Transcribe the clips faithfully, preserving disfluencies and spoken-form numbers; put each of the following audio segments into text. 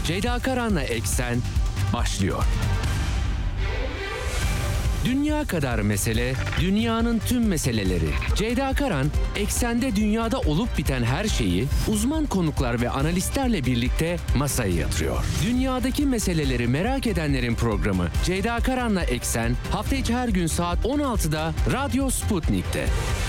Ceyda Karan'la Eksen başlıyor. Dünya kadar mesele, dünyanın tüm meseleleri. Ceyda Karan, Eksen'de dünyada olup biten her şeyi uzman konuklar ve analistlerle birlikte masaya yatırıyor. Dünyadaki meseleleri merak edenlerin programı Ceyda Karan'la Eksen, hafta içi her gün saat on altıda Radyo Sputnik'te.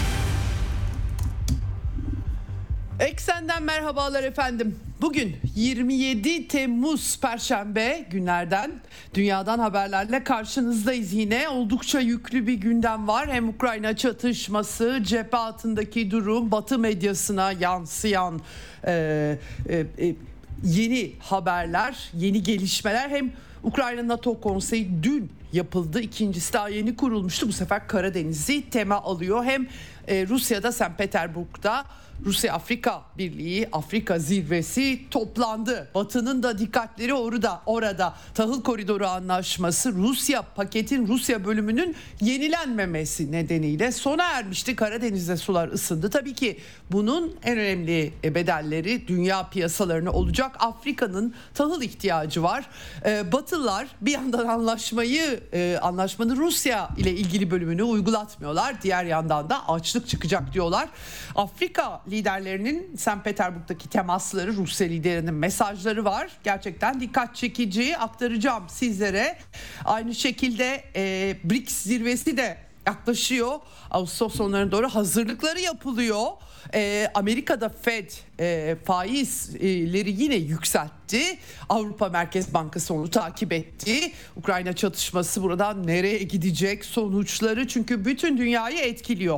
Eksen'den merhabalar efendim. Bugün yirmi yedi Temmuz Perşembe, günlerden, dünyadan haberlerle karşınızdayız yine. Oldukça yüklü bir gündem var. Hem Ukrayna çatışması, cephe altındaki durum, Batı medyasına yansıyan e, e, e, yeni haberler, yeni gelişmeler. Hem Ukrayna NATO Konseyi dün yapıldı. İkincisi daha yeni kurulmuştu. Bu sefer Karadeniz'i tema alıyor. Hem e, Rusya'da, Sankt Peterburg'da Rusya-Afrika Birliği, Afrika zirvesi toplandı. Batı'nın da dikkatleri orada. Orada tahıl koridoru anlaşması, Rusya paketin Rusya bölümünün yenilenmemesi nedeniyle sona ermişti. Karadeniz'de sular ısındı. Tabii ki bunun en önemli bedelleri dünya piyasalarına olacak. Afrika'nın tahıl ihtiyacı var. Ee, Batılılar bir yandan anlaşmayı, e, anlaşmanın Rusya ile ilgili bölümünü uygulatmıyorlar. Diğer yandan da açlık çıkacak diyorlar. Afrika liderlerinin Sankt Peterburg'daki temasları, Rusya liderinin mesajları var. Gerçekten dikkat çekici, aktaracağım sizlere. Aynı şekilde e, B R I C S zirvesi de yaklaşıyor. Ağustos sonlarına doğru hazırlıkları yapılıyor. E, Amerika'da Fed e, faizleri yine yükseltti. Avrupa Merkez Bankası onu takip etti. Ukrayna çatışması buradan nereye gidecek, sonuçları çünkü bütün dünyayı etkiliyor.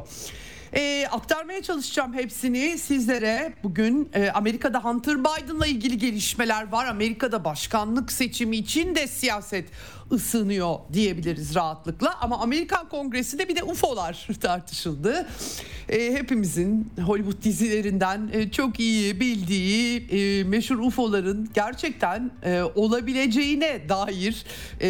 E, aktarmaya çalışacağım hepsini sizlere. Bugün e, Amerika'da Hunter Biden'la ilgili gelişmeler var. Amerika'da başkanlık seçimi için de siyaset ısınıyor diyebiliriz rahatlıkla. Ama Amerikan Kongresi'nde bir de U F O'lar tartışıldı. E, hepimizin Hollywood dizilerinden e, çok iyi bildiği e, meşhur U F O'ların gerçekten e, olabileceğine dair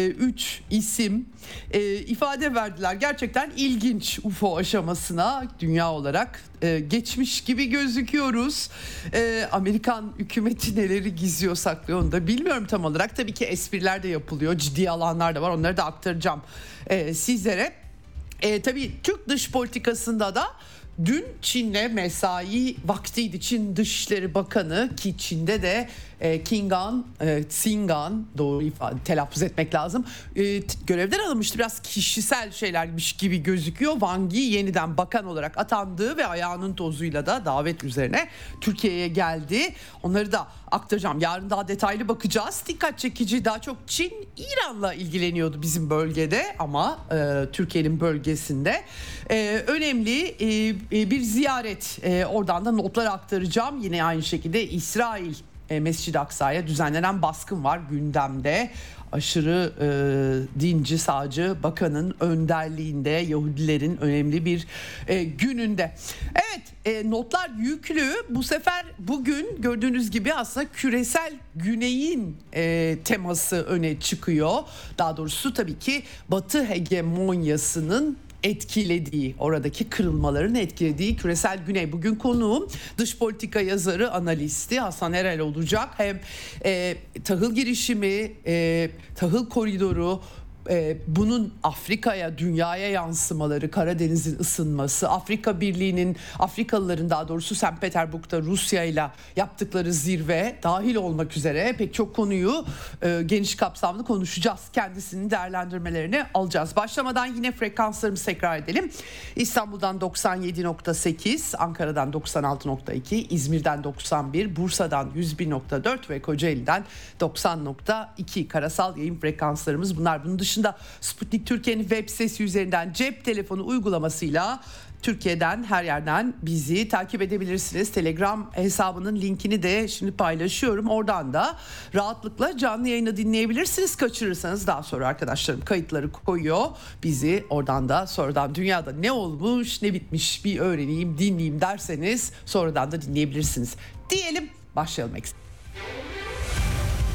üç e, isim e, ifade verdiler. Gerçekten ilginç U F O aşamasına dünya olarak e, geçmiş gibi gözüküyoruz. E, Amerikan hükümeti neleri gizliyor, saklıyor onu da bilmiyorum tam olarak. Tabii ki espriler de yapılıyor, ciddi alanlar da var, onları da aktaracağım e, sizlere. E, tabii Türk dış politikasında da dün Çin'le mesai vaktiydi. Çin Dışişleri Bakanı, ki Çin'de de e, Kingan, e, Singan, doğru ifade telaffuz etmek lazım, e, görevden alınmıştı. Biraz kişisel şeylermiş gibi gözüküyor. Wang Yi yeniden bakan olarak atandı ve ayağının tozuyla da davet üzerine Türkiye'ye geldi. Onları da aktaracağım. Yarın daha detaylı bakacağız. Dikkat çekici, daha çok Çin İran'la ilgileniyordu bizim bölgede ama e, Türkiye'nin bölgesinde. E, önemli e, e, bir ziyaret. E, oradan da notları aktaracağım. Yine aynı şekilde İsrail e, Mescid-i Aksa'ya düzenlenen baskın var gündemde. Aşırı e, dinci sağcı bakanın önderliğinde Yahudilerin önemli bir e, gününde. Evet, e, notlar yüklü. Bu sefer bugün gördüğünüz gibi aslında küresel güneyin e, teması öne çıkıyor. Daha doğrusu tabii ki Batı hegemonyasının etkilediği, oradaki kırılmaların etkilediği küresel güney. Bugün konuğum dış politika yazarı, analisti Hasan Erel olacak. Hem e, tahıl girişimi, e, tahıl koridoru, e, bunun Afrika'ya, dünyaya yansımaları, Karadeniz'in ısınması, Afrika Birliği'nin, Afrikalıların daha doğrusu Sankt Peterburg'da Rusya ile yaptıkları zirve dahil olmak üzere pek çok konuyu e, geniş kapsamlı konuşacağız. Kendisinin değerlendirmelerini alacağız. Başlamadan yine frekanslarımızı tekrar edelim. İstanbul'dan doksan yedi nokta sekiz, Ankara'dan doksan altı nokta iki, İzmir'den doksan bir, Bursa'dan yüz bir nokta dört ve Kocaeli'den doksan nokta iki karasal yayın frekanslarımız bunlar. Bunun dışında Sputnik Türkiye'nin web sitesi üzerinden cep telefonu uygulamasıyla Türkiye'den her yerden bizi takip edebilirsiniz. Telegram hesabının linkini de şimdi paylaşıyorum. Oradan da rahatlıkla canlı yayını dinleyebilirsiniz. Kaçırırsanız daha sonra arkadaşlarım kayıtları koyuyor. Bizi oradan da sonradan dünyada ne olmuş ne bitmiş bir öğreneyim, dinleyeyim derseniz sonradan da dinleyebilirsiniz. Diyelim, başlayalım.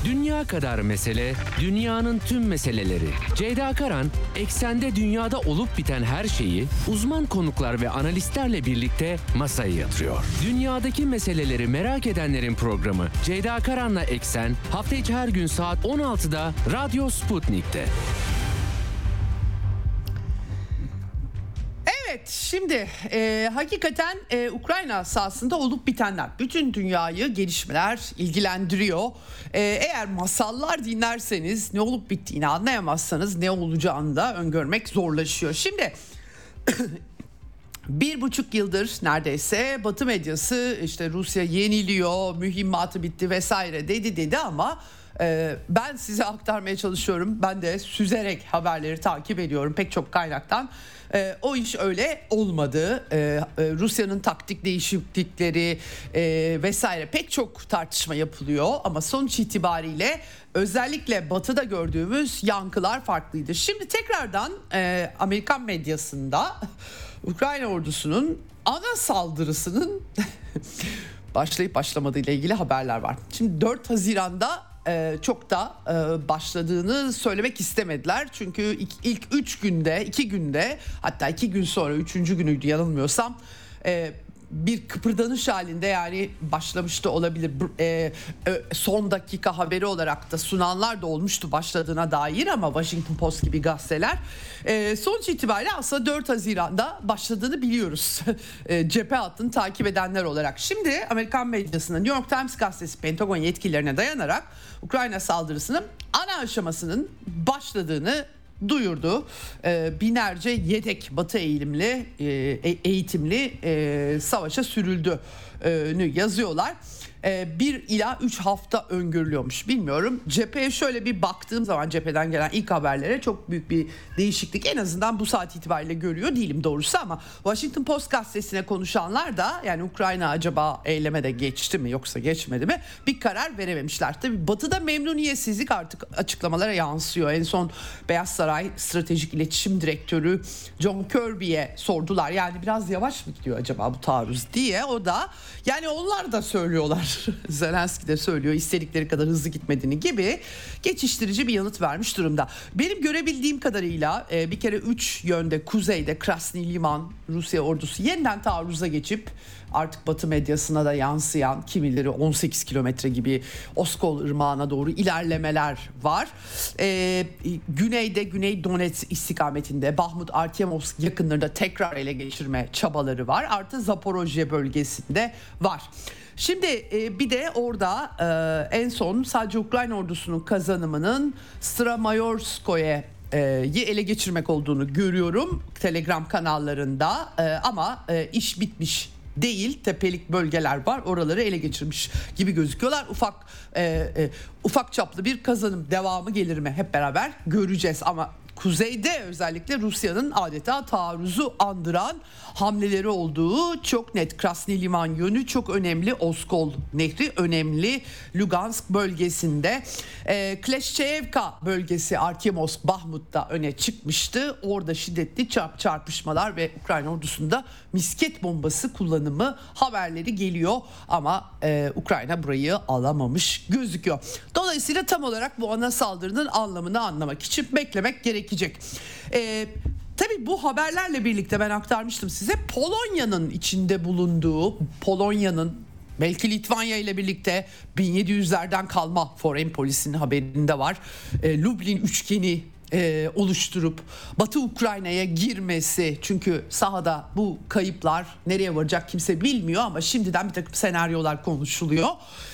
Dünya kadar mesele, dünyanın tüm meseleleri. Ceyda Karan, eksende dünyada olup biten her şeyi uzman konuklar ve analistlerle birlikte masaya yatırıyor. Dünyadaki meseleleri merak edenlerin programı Ceyda Karan'la Eksen hafta içi her gün saat on altıda Radyo Sputnik'te. Evet, şimdi e, hakikaten e, Ukrayna sahasında olup bitenler bütün dünyayı gelişmeler ilgilendiriyor. E, eğer masallar dinlerseniz ne olup bittiğini anlayamazsanız ne olacağını da öngörmek zorlaşıyor. Şimdi bir buçuk yıldır neredeyse Batı medyası işte Rusya yeniliyor, mühimmatı bitti vesaire dedi dedi ama e, ben size aktarmaya çalışıyorum. Ben de süzerek haberleri takip ediyorum pek çok kaynaktan. E, o iş öyle olmadı. E, e, Rusya'nın taktik değişiklikleri e, vesaire pek çok tartışma yapılıyor ama sonuç itibariyle özellikle Batı'da gördüğümüz yankılar farklıydı. Şimdi tekrardan e, Amerikan medyasında Ukrayna ordusunun ana saldırısının başlayıp başlamadığı ile ilgili haberler var. Şimdi dört Haziran'da e, çok da e, başladığını söylemek istemediler. Çünkü ilk, ilk üç günde, iki günde hatta iki gün sonra üçüncü günüydü yanılmıyorsam e, bir kıpırdanış halinde yani başlamıştı olabilir. E, e, son dakika haberi olarak da sunanlar da olmuştu başladığına dair ama Washington Post gibi gazeteler. E, sonuç itibariyle aslında dört Haziran'da başladığını biliyoruz. e, cephe hattını takip edenler olarak. Şimdi Amerikan medyasında New York Times gazetesi Pentagon yetkililerine dayanarak Ukrayna saldırısının ana aşamasının başladığını duyurdu. E, binlerce yedek Batı eğilimli, e, eğitimli e, savaşa sürüldüğünü yazıyorlar. E, bir ila üç hafta öngörülüyormuş. Bilmiyorum. Cepheye şöyle bir baktığım zaman cepheden gelen ilk haberlere çok büyük bir değişiklik en azından bu saat itibariyle görüyor değilim doğrusu ama Washington Post gazetesine konuşanlar da yani Ukrayna acaba eyleme de geçti mi yoksa geçmedi mi bir karar verememişler. Tabii Batı'da memnuniyetsizlik artık açıklamalara yansıyor. En son Beyaz Saray Stratejik İletişim Direktörü John Kirby'ye sordular. Yani biraz yavaş mı gidiyor acaba bu taarruz diye. O da yani onlar da söylüyorlar. Zelenski de söylüyor istedikleri kadar hızlı gitmediğini gibi geçiştirici bir yanıt vermiş durumda. Benim görebildiğim kadarıyla bir kere üç yönde kuzeyde Krasny Liman Rusya ordusu yeniden taarruza geçip artık Batı medyasına da yansıyan kimileri on sekiz kilometre gibi Oskol Irmağı'na doğru ilerlemeler var. Ee, güneyde Güney Donetsk istikametinde Bahmut Artemovsk yakınlarında tekrar ele geçirme çabaları var. Artı Zaporojye bölgesinde var. Şimdi e, bir de orada e, en son sadece Ukrayna ordusunun kazanımının Stramayorskoye yi ele geçirmek olduğunu görüyorum Telegram kanallarında e, ama e, iş bitmiş değil, tepelik bölgeler var, oraları ele geçirmiş gibi gözüküyorlar. Ufak e, e, ufak çaplı bir kazanım devamı gelir mi hep beraber göreceğiz ama kuzeyde özellikle Rusya'nın adeta taarruzu andıran hamleleri olduğu çok net. Krasny Liman yönü çok önemli. Oskol Nehri önemli. Lugansk bölgesinde. E, Kleshchevka bölgesi Artemovsk, Bahmut'ta öne çıkmıştı. Orada şiddetli çarp çarpışmalar ve Ukrayna ordusunda misket bombası kullanımı haberleri geliyor. Ama e, Ukrayna burayı alamamış gözüküyor. Dolayısıyla tam olarak bu ana saldırının anlamını anlamak için beklemek gerekecek. Ee, tabii bu haberlerle birlikte ben aktarmıştım size Polonya'nın içinde bulunduğu Polonya'nın belki Litvanya ile birlikte bin yedi yüzlerden kalma Foreign Policy'nin haberinde var. Ee, Lublin üçgeni e, oluşturup Batı Ukrayna'ya girmesi çünkü sahada bu kayıplar nereye varacak kimse bilmiyor ama şimdiden bir takım senaryolar konuşuluyor.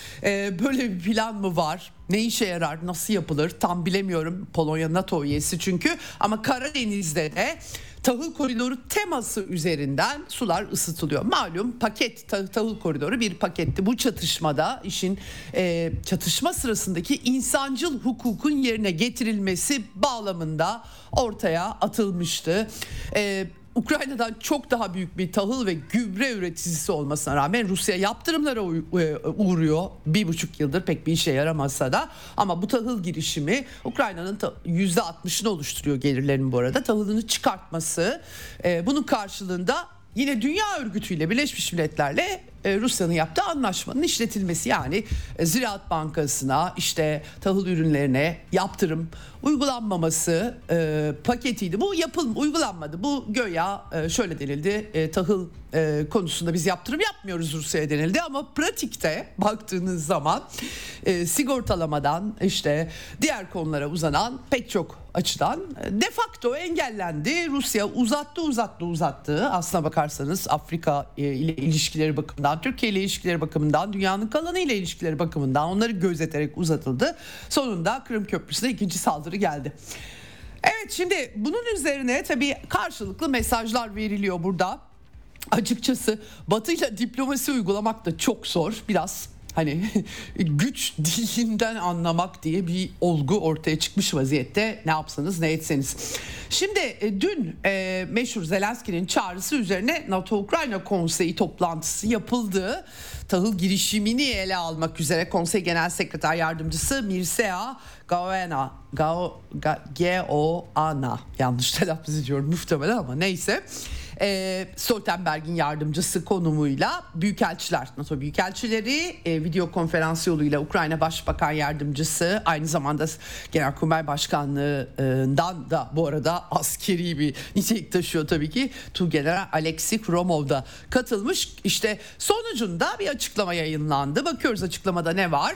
Ee, böyle bir plan mı var? Ne işe yarar? Nasıl yapılır? Tam bilemiyorum. Polonya NATO üyesi çünkü. Ama Karadeniz'de de tahıl koridoru teması üzerinden sular ısıtılıyor. Malum paket tah- tahıl koridoru bir paketti. Bu çatışmada işin e, çatışma sırasındaki insancıl hukukun yerine getirilmesi bağlamında ortaya atılmıştı. E, Ukrayna'dan çok daha büyük bir tahıl ve gübre üreticisi olmasına rağmen Rusya yaptırımlara uğruyor. Bir buçuk yıldır pek bir işe yaramasa da ama bu tahıl girişimi Ukrayna'nın yüzde altmışını oluşturuyor gelirlerinin bu arada. Tahılını çıkartması bunun karşılığında yine Dünya Örgütü ile Birleşmiş Milletler'le e, Rusya'nın yaptığı anlaşmanın işletilmesi. Yani e, Ziraat Bankası'na, işte tahıl ürünlerine yaptırım uygulanmaması e, paketiydi. Bu yapıl uygulanmadı. Bu göya e, şöyle denildi, e, tahıl e, konusunda biz yaptırım yapmıyoruz Rusya'ya denildi, ama pratikte baktığınız zaman e, sigortalamadan işte diğer konulara uzanan pek çok açıdan e, de facto engellendi. Rusya uzattı uzattı uzattı. Aslına bakarsanız Afrika e, ile ilişkileri bakımından, Türkiye ile ilişkileri bakımından, dünyanın kalanı ile ilişkileri bakımından onları gözeterek uzatıldı. Sonunda Kırım Köprüsü'ne ikinci saldırı geldi. Evet, şimdi bunun üzerine tabii karşılıklı mesajlar veriliyor burada. Açıkçası Batı'yla diplomasi uygulamak da çok zor. Biraz hani güç dilinden anlamak diye bir olgu ortaya çıkmış vaziyette, ne yapsanız ne etseniz. Şimdi e, dün e, meşhur Zelenski'nin çağrısı üzerine NATO-Ukrayna Konseyi toplantısı yapıldı. Tahıl girişimini ele almak üzere Konsey Genel Sekreter Yardımcısı Mircea Goana, Gao, Ga, Geoana, yanlış telaffuz ediyorum muhtemelen ama neyse. E, Stoltenberg'in yardımcısı konumuyla büyükelçiler, NATO büyükelçileri e, video konferans yoluyla Ukrayna Başbakan Yardımcısı, aynı zamanda Genelkurmay Başkanlığı'ndan da bu arada askeri bir nitelik taşıyor tabii ki, Tugeneral Alexey Kromov da katılmış. İşte sonucunda bir açıklama yayınlandı. Bakıyoruz açıklamada ne var?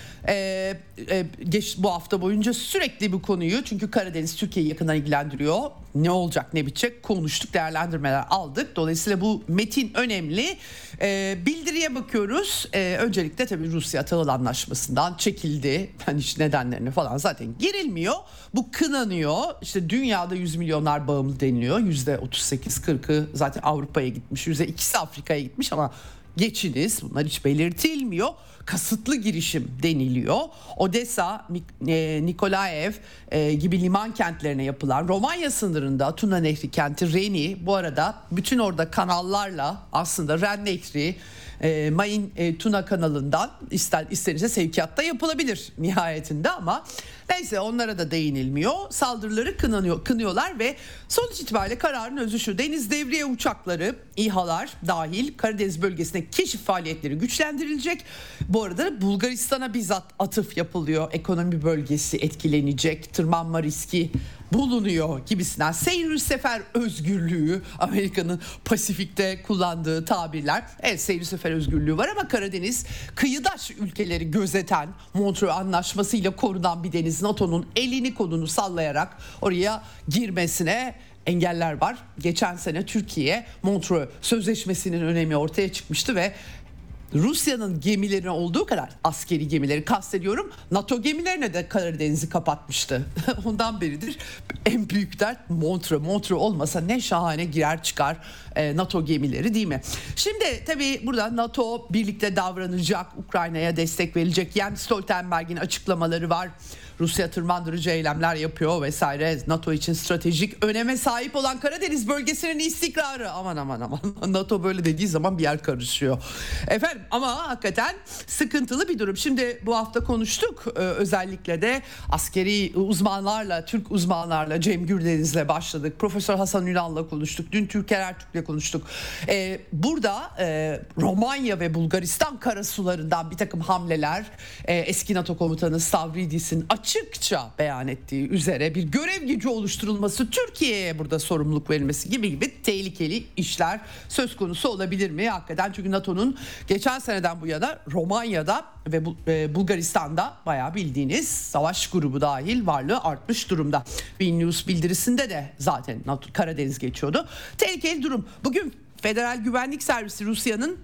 Ee, e, geç, bu hafta boyunca sürekli bu konuyu, çünkü Karadeniz Türkiye'yi yakından ilgilendiriyor. Ne olacak ne bitecek konuştuk, değerlendirmeler aldık. Dolayısıyla bu metin önemli. Ee, bildiriye bakıyoruz. Ee, öncelikle tabii Rusya tahıl anlaşmasından çekildi. Yani işte nedenlerine falan zaten girilmiyor. Bu kınanıyor. İşte dünyada yüz milyonlar bağımlı deniliyor. yüzde otuz sekiz kırkı zaten Avrupa'ya gitmiş. yüzde ikisi Afrika'ya gitmiş ama geçiniz, bunlar hiç belirtilmiyor. Kasıtlı girişim deniliyor. Odessa, Nikolaev gibi liman kentlerine yapılan Romanya sınırında Tuna Nehri kenti Reni, bu arada bütün orada kanallarla aslında Ren Nehri, E, Main e, Tuna kanalından ister, istenirse sevkiyatta yapılabilir nihayetinde, ama neyse onlara da değinilmiyor. Saldırıları kınanıyor, kınıyorlar ve sonuç itibariyle kararın özü şu: deniz devriye uçakları, İHA'lar dahil Karadeniz bölgesinde keşif faaliyetleri güçlendirilecek. Bu arada Bulgaristan'a bizzat atıf yapılıyor. Ekonomi bölgesi etkilenecek, tırmanma riski bulunuyor gibisinden. Seyir sefer özgürlüğü, Amerika'nın Pasifik'te kullandığı tabirler. Evet, seyir sefer özgürlüğü var ama Karadeniz kıyıdaş ülkeleri gözeten, Montreux Anlaşması ile korunan bir deniz. NATO'nun elini kolunu sallayarak oraya girmesine engeller var. Geçen sene Türkiye Montreux Sözleşmesi'nin önemi ortaya çıkmıştı ve Rusya'nın gemilerine olduğu kadar, askeri gemileri kastediyorum, NATO gemilerine de Karadeniz'i kapatmıştı. Ondan beridir en büyük dert Montreux. Montreux olmasa ne şahane girer çıkar e, NATO gemileri, değil mi? Şimdi tabii burada NATO birlikte davranacak, Ukrayna'ya destek verecek. Jens Stoltenberg'in açıklamaları var. Rusya tırmandırıcı eylemler yapıyor vesaire. NATO için stratejik öneme sahip olan Karadeniz bölgesinin istikrarı. Aman aman aman. NATO böyle dediği zaman bir yer karışıyor. Efendim, ama hakikaten sıkıntılı bir durum. Şimdi bu hafta konuştuk. Ee, özellikle de askeri uzmanlarla, Türk uzmanlarla, Cem Gürdeniz'le başladık. Profesör Hasan Ünal'la konuştuk. Dün Türker Ertürk'le konuştuk. Ee, burada e, Romanya ve Bulgaristan karasularından bir takım hamleler, e, eski NATO komutanı Stavridis'in açıkça beyan ettiği üzere bir görev gücü oluşturulması, Türkiye'ye burada sorumluluk verilmesi gibi gibi tehlikeli işler söz konusu olabilir mi? Hakikaten, çünkü NATO'nun geçen seneden bu yana Romanya'da ve Bulgaristan'da bayağı bildiğiniz savaş grubu dahil varlığı artmış durumda. Vilnius bildirisinde de zaten NATO, Karadeniz geçiyordu. Tehlikeli durum. Bugün Federal Güvenlik Servisi Rusya'nın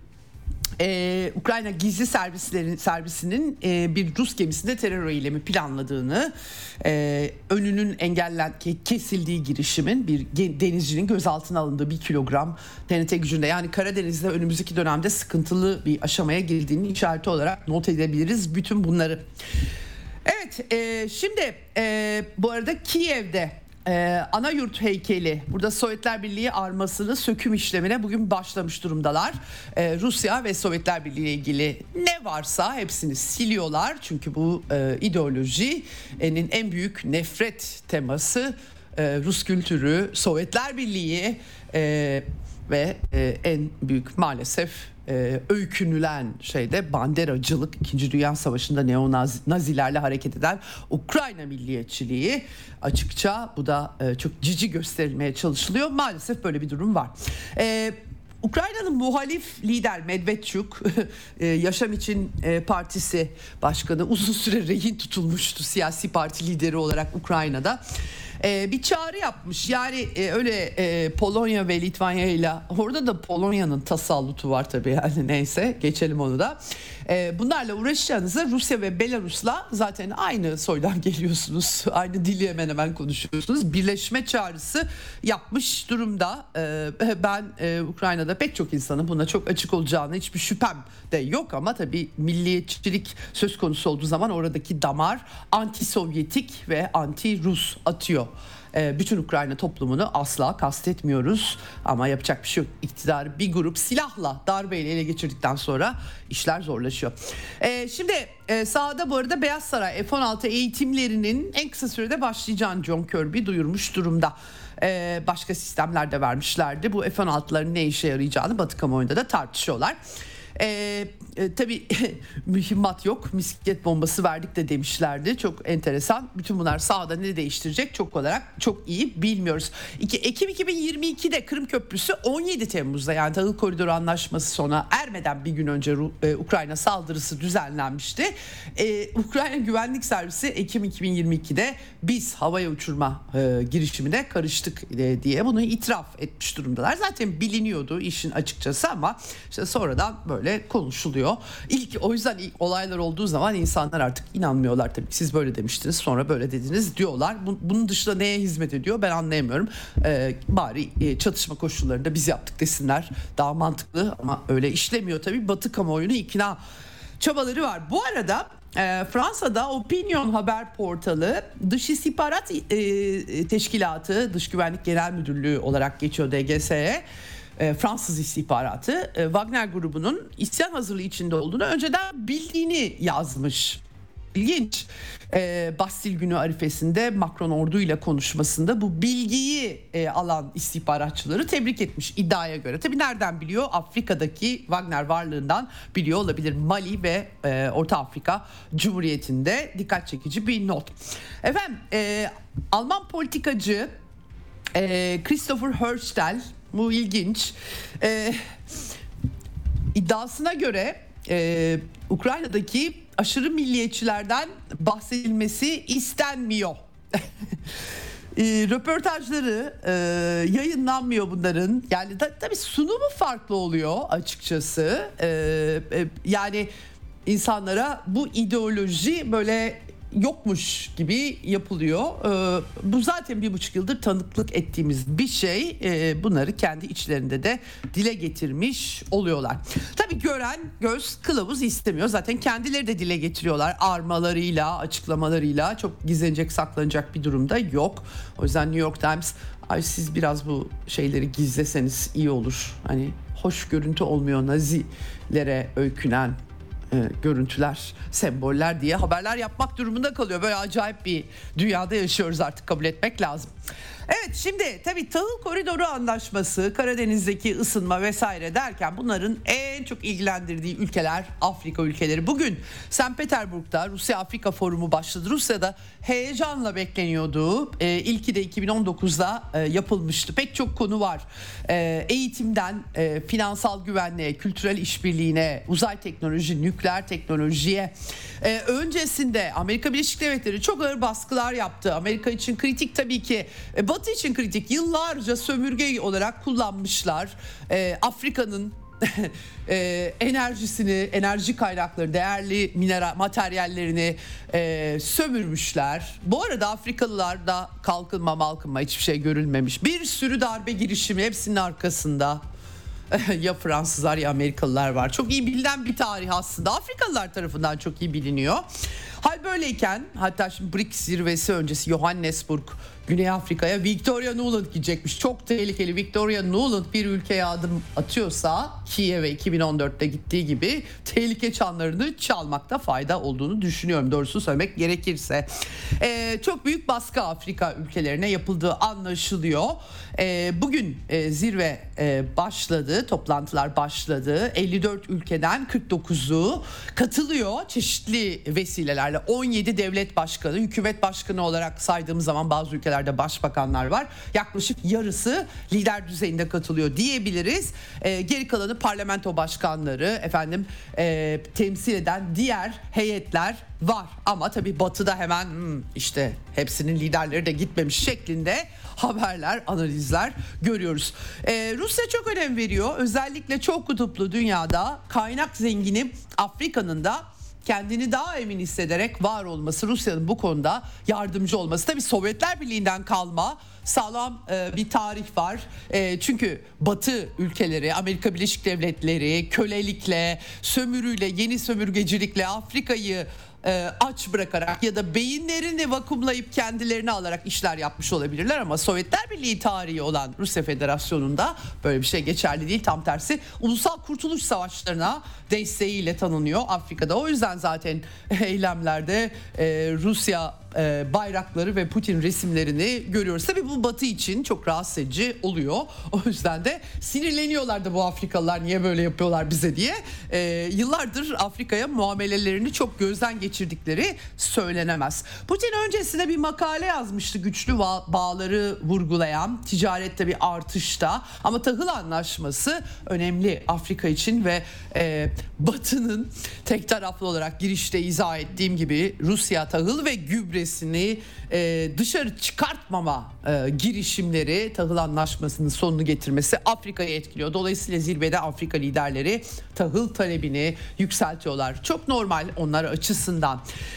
Ee, Ukrayna gizli servislerin servisinin e, bir Rus gemisinde terör eylemi planladığını, e, önünün engellen kesildiği girişimin, bir denizcinin gözaltına alındığı bir kilogram T N T gücünde, yani Karadeniz'de önümüzdeki dönemde sıkıntılı bir aşamaya girdiğini işareti olarak not edebiliriz bütün bunları. Evet, e, şimdi e, bu arada Kiev'de Ee, Anayurt heykeli, burada Sovyetler Birliği armasını söküm işlemine bugün başlamış durumdalar. Ee, Rusya ve Sovyetler Birliği ile ilgili ne varsa hepsini siliyorlar. Çünkü bu e, ideolojinin en büyük nefret teması e, Rus kültürü, Sovyetler Birliği e, ve e, en büyük maalesef e, öykünülen şey de banderacılık. İkinci Dünya Savaşı'nda neonazilerle hareket eden Ukrayna milliyetçiliği. Açıkça bu da e, çok cici gösterilmeye çalışılıyor. Maalesef böyle bir durum var. E, Ukrayna'nın muhalif lider Medvedchuk, Yaşam İçin Partisi Başkanı, uzun süre rehin tutulmuştu siyasi parti lideri olarak Ukrayna'da. Bir çağrı yapmış, yani öyle Polonya ve Litvanya ile, orada da Polonya'nın tasallutu var tabii, yani neyse geçelim onu da. Bunlarla uğraşacağınıza Rusya ve Belarus'la zaten aynı soydan geliyorsunuz, aynı dili hemen hemen konuşuyorsunuz. Birleşme çağrısı yapmış durumda. Ben Ukrayna'da pek çok insanın buna çok açık olacağını hiçbir şüphem de yok, ama tabii milliyetçilik söz konusu olduğu zaman oradaki damar anti-Sovyetik ve anti-Rus atıyor. Bütün Ukrayna toplumunu asla kastetmiyoruz, ama yapacak bir şey yok. İktidarı bir grup silahla, darbeyle ele geçirdikten sonra işler zorlaşıyor. Şimdi sahada bu arada Beyaz Saray F on altı eğitimlerinin en kısa sürede başlayacağını John Kirby duyurmuş durumda. Başka sistemler de vermişlerdi. Bu F on altıların ne işe yarayacağını Batı kamuoyunda da tartışıyorlar. Ee, e, tabii mühimmat yok, misket bombası verdik de demişlerdi. Çok enteresan. Bütün bunlar sahada ne değiştirecek çok olarak çok iyi bilmiyoruz. Ekim iki bin yirmi ikide Kırım Köprüsü on yedi Temmuz'da, yani Tahıl Koridoru Anlaşması sona ermeden bir gün önce e, Ukrayna saldırısı düzenlenmişti. E, Ukrayna Güvenlik Servisi Ekim iki bin yirmi ikide biz havaya uçurma e, girişimine karıştık e, diye bunu itiraf etmiş durumdalar. Zaten biliniyordu işin açıkçası, ama işte sonradan böyle konuşuluyor. İlk, o yüzden ilk olaylar olduğu zaman insanlar artık inanmıyorlar tabii. Siz böyle demiştiniz, sonra böyle dediniz diyorlar. Bunun dışında neye hizmet ediyor ben anlayamıyorum. Ee, bari e, çatışma koşullarında biz yaptık desinler. Daha mantıklı, ama öyle işlemiyor tabii. Batı kamuoyunu ikna çabaları var. Bu arada e, Fransa'da Opinion haber portalı Dış İstihbarat e, Teşkilatı, Dış Güvenlik Genel Müdürlüğü olarak geçiyor D G S'ye. Fransız istihbaratı Wagner grubunun isyan hazırlığı içinde olduğunu önceden bildiğini yazmış. İlginç. Ee, Bastil günü arifesinde Macron orduyla konuşmasında bu bilgiyi e, alan istihbaratçıları tebrik etmiş iddiaya göre. Tabii nereden biliyor? Afrika'daki Wagner varlığından biliyor olabilir. Mali ve e, Orta Afrika Cumhuriyeti'nde dikkat çekici bir not. Efendim e, Alman politikacı e, Christopher Herstel, bu ilginç. Ee, iddiasına göre e, Ukrayna'daki aşırı milliyetçilerden bahsedilmesi istenmiyor. e, röportajları e, yayınlanmıyor bunların. Yani da, tabii sunumu farklı oluyor açıkçası. E, e, yani insanlara bu ideoloji böyle yokmuş gibi yapılıyor. Ee, bu zaten bir buçuk yıldır tanıklık ettiğimiz bir şey. Ee, bunları kendi içlerinde de dile getirmiş oluyorlar. Tabii gören göz kılavuz istemiyor. Zaten kendileri de dile getiriyorlar. Armalarıyla, açıklamalarıyla. Çok gizlenecek, saklanacak bir durumda yok. O yüzden New York Times, ay siz biraz bu şeyleri gizleseniz iyi olur. Hani hoş görüntü olmuyor Nazilere öykünen E, görüntüler, semboller diye haberler yapmak durumunda kalıyor. Böyle acayip bir dünyada yaşıyoruz artık, kabul etmek lazım. Evet, şimdi tabii Tahıl Koridoru Anlaşması, Karadeniz'deki ısınma vesaire derken bunların en çok ilgilendirdiği ülkeler Afrika ülkeleri. Bugün Sankt Peterburg'da Rusya Afrika Forumu başladı. Rusya'da heyecanla bekleniyordu. E, ilki de iki bin on dokuzda e, yapılmıştı. Pek çok konu var. E, eğitimden e, finansal güvenliğe, kültürel işbirliğine, uzay teknoloji, nükleer teknolojiye. E, öncesinde Amerika Birleşik Devletleri çok ağır baskılar yaptı. Amerika için kritik tabii ki. E, Batı için kritik. Yıllarca sömürge olarak kullanmışlar. E, Afrika'nın e, enerjisini, enerji kaynakları, değerli mineral materyallerini e, sömürmüşler. Bu arada Afrikalılarda kalkınma malkınma hiçbir şey görülmemiş. Bir sürü darbe girişimi, hepsinin arkasında ya Fransızlar ya Amerikalılar var. Çok iyi bilinen bir tarih aslında. Afrikalılar tarafından çok iyi biliniyor. Halbuki Hal böyleyken hatta şimdi B R I C S zirvesi öncesi Johannesburg, Güney Afrika'ya Victoria Nuland gidecekmiş. Çok tehlikeli. Victoria Nuland bir ülkeye adım atıyorsa Kiev'e iki bin on dörtte gittiği gibi tehlike çanlarını çalmakta fayda olduğunu düşünüyorum. Doğrusu söylemek gerekirse. Ee, çok büyük baskı Afrika ülkelerine yapıldığı anlaşılıyor. Ee, bugün e, zirve e, başladı. Toplantılar başladı. elli dört ülkeden kırk dokuzu katılıyor çeşitli vesilelerle. on yedi devlet başkanı, hükümet başkanı olarak saydığımız zaman bazı ülkelerde başbakanlar var. Yaklaşık yarısı lider düzeyinde katılıyor diyebiliriz. E, geri kalanı parlamento başkanları, efendim e, temsil eden diğer heyetler var. Ama tabii Batı'da hemen hmm, işte hepsinin liderleri de gitmemiş şeklinde haberler, analizler görüyoruz. Ee, Rusya çok önem veriyor. Özellikle çok kutuplu dünyada kaynak zengini Afrika'nın da kendini daha emin hissederek var olması, Rusya'nın bu konuda yardımcı olması. Tabii Sovyetler Birliği'nden kalma sağlam e, bir tarih var. E, çünkü Batı ülkeleri, Amerika Birleşik Devletleri kölelikle, sömürüyle, yeni sömürgecilikle Afrika'yı e, aç bırakarak ya da beyinlerini vakumlayıp kendilerini alarak işler yapmış olabilirler ama Sovyetler Birliği tarihi olan Rusya Federasyonu'nda böyle bir şey geçerli değil. Tam tersi ulusal kurtuluş savaşlarına desteğiyle tanınıyor Afrika'da. O yüzden zaten eylemlerde e, Rusya e, bayrakları ve Putin resimlerini görüyoruz. Tabii bu Batı için çok rahatsız edici oluyor. O yüzden de sinirleniyorlar da bu Afrikalılar niye böyle yapıyorlar bize diye. E, yıllardır Afrika'ya muamelelerini çok gözden geçirdikleri söylenemez. Putin öncesinde bir makale yazmıştı, güçlü bağları vurgulayan, ticarette bir artışta, ama tahıl anlaşması önemli Afrika için ve e, Batı'nın tek taraflı olarak girişte izah ettiğim gibi Rusya tahıl ve gübresini e, dışarı çıkartmama e, girişimleri tahıl anlaşmasının sonunu getirmesi Afrika'yı etkiliyor. Dolayısıyla zirvede Afrika liderleri tahıl talebini yükseltiyorlar. Çok normal onlar açısından.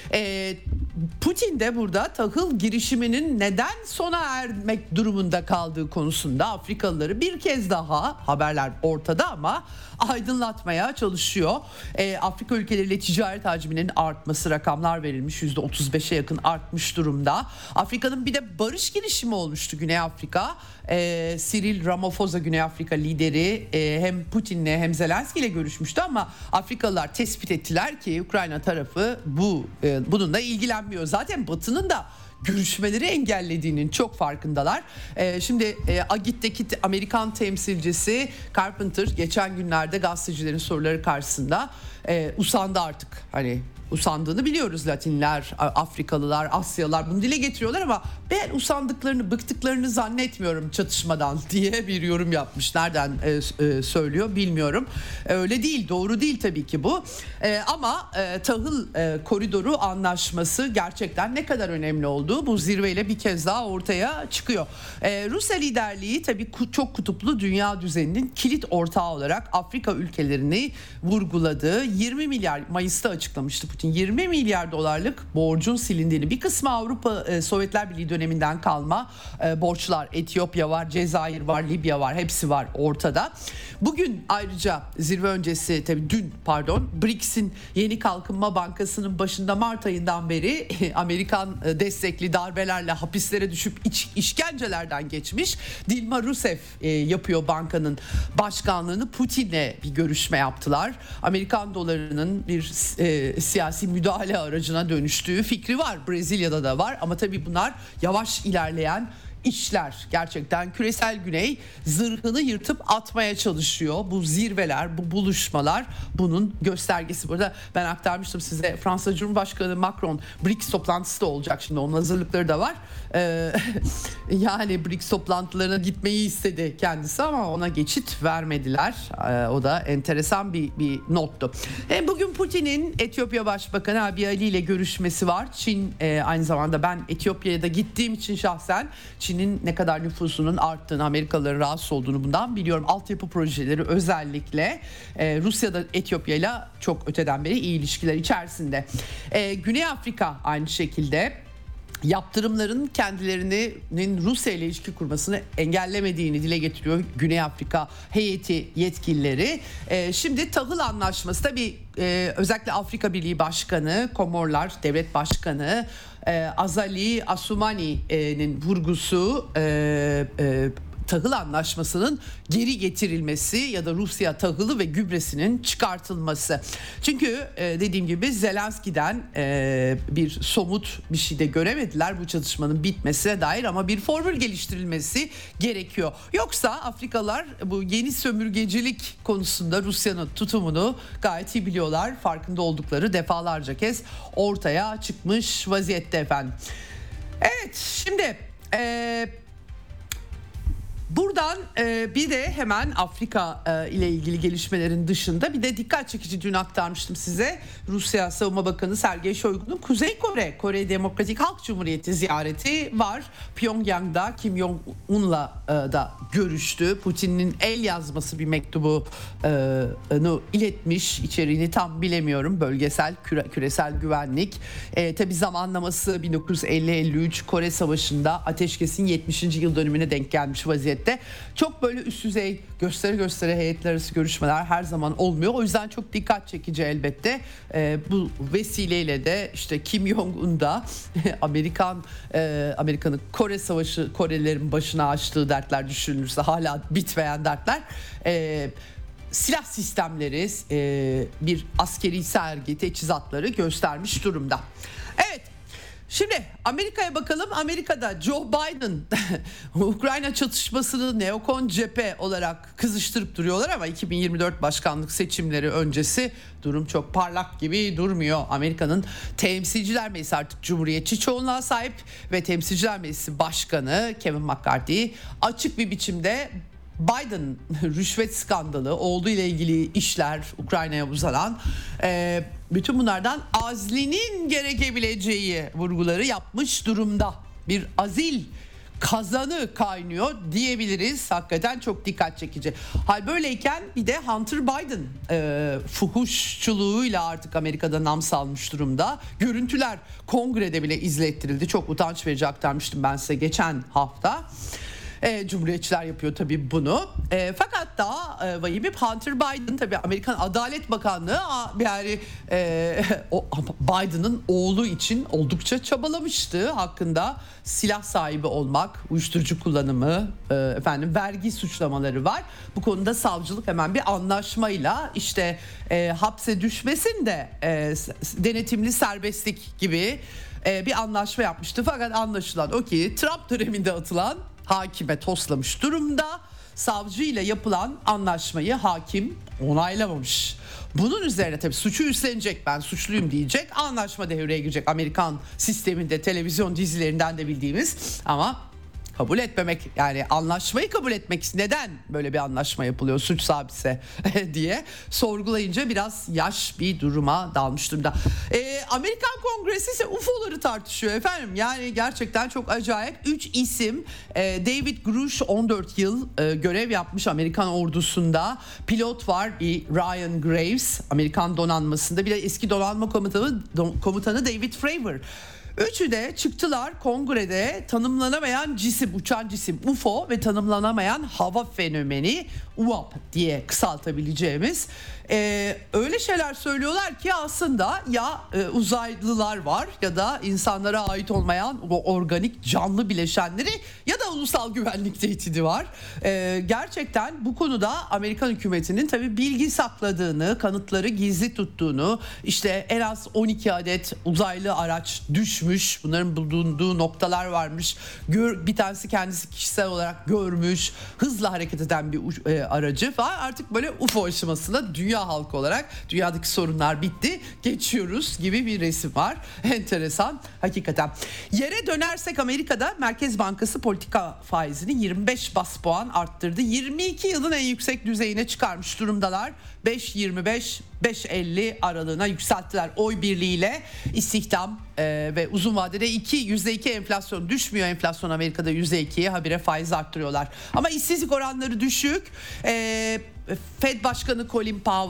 E, Putin de burada tahıl girişiminin neden sona ermek durumunda kaldığı konusunda Afrikalıları bir kez daha, haberler ortada ama, aydınlatmaya çalışıyor. E, Afrika ülkeleriyle ticaret hacminin artması, rakamlar verilmiş, yüzde otuz beşe yakın artmış durumda. Afrika'nın bir de barış girişimi olmuştu Güney Afrika. E, Cyril Ramaphosa Güney Afrika lideri e, hem Putin'le hem Zelenski'yle görüşmüştü ama Afrikalılar tespit ettiler ki Ukrayna tarafı bu e, bununla ilgilenmiyor. Zaten Batı'nın da görüşmeleri engellediğinin çok farkındalar. Ee, şimdi e, Agit'teki Amerikan temsilcisi Carpenter geçen günlerde gazetecilerin soruları karşısında e, usandı artık. Hani usandığını biliyoruz, Latinler, Afrikalılar, Asyalılar bunu dile getiriyorlar ama ben usandıklarını, bıktıklarını zannetmiyorum çatışmadan diye bir yorum yapmış. Nereden e, e, söylüyor bilmiyorum. E, öyle değil, doğru değil tabii ki bu. E, ama e, tahıl e, koridoru anlaşması gerçekten ne kadar önemli olduğu bu zirveyle bir kez daha ortaya çıkıyor. E, Rusya liderliği tabii çok kutuplu dünya düzeninin kilit ortağı olarak Afrika ülkelerini vurguladığı yirmi milyar Mayıs'ta açıklamıştı Putin. yirmi milyar dolarlık borcun silindiğini, bir kısmı Avrupa e, Sovyetler Birliği döneminden kalma e, borçlar, Etiyopya var, Cezayir var, Libya var, hepsi var ortada. Bugün ayrıca zirve öncesi, tabii dün pardon, B R I C S'in Yeni Kalkınma Bankası'nın başında Mart ayından beri Amerikan destekli darbelerle hapislere düşüp iç, işkencelerden geçmiş Dilma Rousseff e, yapıyor bankanın başkanlığını. Putin'le bir görüşme yaptılar. Amerikan dolarının bir e, siyasi müdahale aracına dönüştüğü fikri var. Brezilya'da da var ama tabii bunlar yavaş ilerleyen işler. Gerçekten küresel güney zırhını yırtıp atmaya çalışıyor. Bu zirveler, bu buluşmalar bunun göstergesi. Burada ben aktarmıştım size, Fransa Cumhurbaşkanı Macron B R I C S toplantısı da olacak şimdi, onun hazırlıkları da var. Ee, yani B R I C S toplantılarına gitmeyi istedi kendisi ama ona geçit vermediler. Ee, o da enteresan bir, bir nottu. E, bugün Putin'in Etiyopya Başbakanı Abiy Ali ile görüşmesi var. Çin e, aynı zamanda, ben Etiyopya'ya da gittiğim için şahsen Çin'in ne kadar nüfusunun arttığını, Amerikalıların rahatsız olduğunu bundan biliyorum. Altyapı projeleri özellikle e, Rusya'da Etiyopya'yla çok öteden beri iyi ilişkiler içerisinde. E, Güney Afrika aynı şekilde. yaptırımların kendilerinin Rusya ile ilişki kurmasını engellemediğini dile getiriyor Güney Afrika heyeti yetkilileri. E, şimdi tahıl anlaşması tabii e, özellikle Afrika Birliği Başkanı, Komorlar Devlet Başkanı e, Azali Assoumani'nin vurgusu e, e, tahıl anlaşmasının geri getirilmesi ya da Rusya tahılı ve gübresinin çıkartılması. Çünkü e, dediğim gibi Zelenski'den e, bir somut bir şey de göremediler bu çatışmanın bitmesine dair, ama bir formül geliştirilmesi gerekiyor. Yoksa Afrikalılar bu yeni sömürgecilik konusunda Rusya'nın tutumunu gayet iyi biliyorlar. Farkında oldukları defalarca kez ortaya çıkmış vaziyette efendim. Evet, şimdi eee buradan e, bir de hemen Afrika e, ile ilgili gelişmelerin dışında bir de dikkat çekici, dün aktarmıştım size. Rusya Savunma Bakanı Sergey Shoigu'nun Kuzey Kore, Kore Demokratik Halk Cumhuriyeti ziyareti var. Pyongyang'da Kim Jong-un'la e, da görüştü. Putin'in el yazması bir mektubunu iletmiş. İçeriğini tam bilemiyorum. Bölgesel küre, küresel güvenlik. E, tabii zamanlaması bin dokuz yüz elli elli üç Kore Savaşı'nda ateşkesin yetmişinci yıl dönümüne denk gelmiş vaziyette. Çok böyle üst düzey gösteri gösteri heyetler arası görüşmeler her zaman olmuyor. O yüzden çok dikkat çekici elbette. Ee, bu vesileyle de işte Kim Jong-un da Amerikan e, Amerika'nın Kore Savaşı, Korelilerin başına açtığı dertler düşünülürse hala bitmeyen dertler. E, silah sistemleri, e, bir askeri sergi, teçhizatları göstermiş durumda. Evet. Şimdi Amerika'ya bakalım. Amerika'da Joe Biden Ukrayna çatışmasını neokon cephe olarak kızıştırıp duruyorlar ama iki bin yirmi dört başkanlık seçimleri öncesi durum çok parlak gibi durmuyor. Amerika'nın Temsilciler Meclisi artık Cumhuriyetçi çoğunluğa sahip ve Temsilciler Meclisi Başkanı Kevin McCarthy açık bir biçimde Biden rüşvet skandalı, oğlu ile ilgili işler, Ukrayna'ya uzanan e, bütün bunlardan azlinin gerekebileceği vurguları yapmış durumda. Bir azil kazanı kaynıyor diyebiliriz. Hakikaten çok dikkat çekici. Hal böyleyken bir de Hunter Biden e, fuhuşçuluğuyla artık Amerika'da nam salmış durumda. Görüntüler kongrede bile izlettirildi. Çok utanç verici, aktarmıştım ben size geçen hafta. E, Cumhuriyetçiler yapıyor tabii bunu. E, fakat daha e, vahimi Hunter Biden, tabii Amerikan Adalet Bakanlığı yani e, o, Biden'ın oğlu için oldukça çabalamıştı. Hakkında silah sahibi olmak, uyuşturucu kullanımı, e, efendim vergi suçlamaları var. Bu konuda savcılık hemen bir anlaşmayla işte e, hapse düşmesin de e, denetimli serbestlik gibi e, bir anlaşma yapmıştı. Fakat anlaşılan o ki Trump döneminde atılan hakime toslamış durumda. Savcı ile yapılan anlaşmayı hakim onaylamamış. Bunun üzerine tabii suçu üstlenecek, ben suçluyum diyecek. Anlaşma devreye girecek, Amerikan sisteminde televizyon dizilerinden de bildiğimiz, ama kabul etmemek, yani anlaşmayı kabul etmek, neden böyle bir anlaşma yapılıyor suç sabitse diye sorgulayınca biraz yaş bir duruma dalmış durumda. Ee, Amerikan Kongresi ise U F O'ları tartışıyor efendim. Yani gerçekten çok acayip. Üç isim, e, David Grush on dört yıl e, görev yapmış Amerikan ordusunda. Pilot var, bir Ryan Graves Amerikan donanmasında, bir de eski donanma komutanı, komutanı David Fravor. Üçü de çıktılar kongrede tanımlanamayan cisim, uçan cisim U F O ve tanımlanamayan hava fenomeni U A P diye kısaltabileceğimiz e, öyle şeyler söylüyorlar ki aslında ya e, uzaylılar var ya da insanlara ait olmayan o organik canlı bileşenleri ya da ulusal güvenlik tehdidi var. E, gerçekten bu konuda Amerikan hükümetinin tabii bilgi sakladığını, kanıtları gizli tuttuğunu, işte en az on iki adet uzaylı araç düşmüş, bunların bulunduğu noktalar varmış. Gör, bir tanesi kendisi kişisel olarak görmüş, hızla hareket eden bir e, aracı var. Artık böyle U F O aşamasında dünya halkı olarak dünyadaki sorunlar bitti, geçiyoruz gibi bir resim var. Enteresan hakikaten. Yere dönersek Amerika'da Merkez Bankası politika faizini yirmi beş bas puan arttırdı. yirmi iki yılın en yüksek düzeyine çıkarmış durumdalar. beş yirmi beş beş elli aralığına yükselttiler. Oy birliğiyle istihdam e, ve uzun vadede iki yüzde iki enflasyon düşmüyor. Enflasyon Amerika'da yüzde ikiye, habire faiz arttırıyorlar. Ama işsizlik oranları düşük. E, Fed Başkanı Colin Powell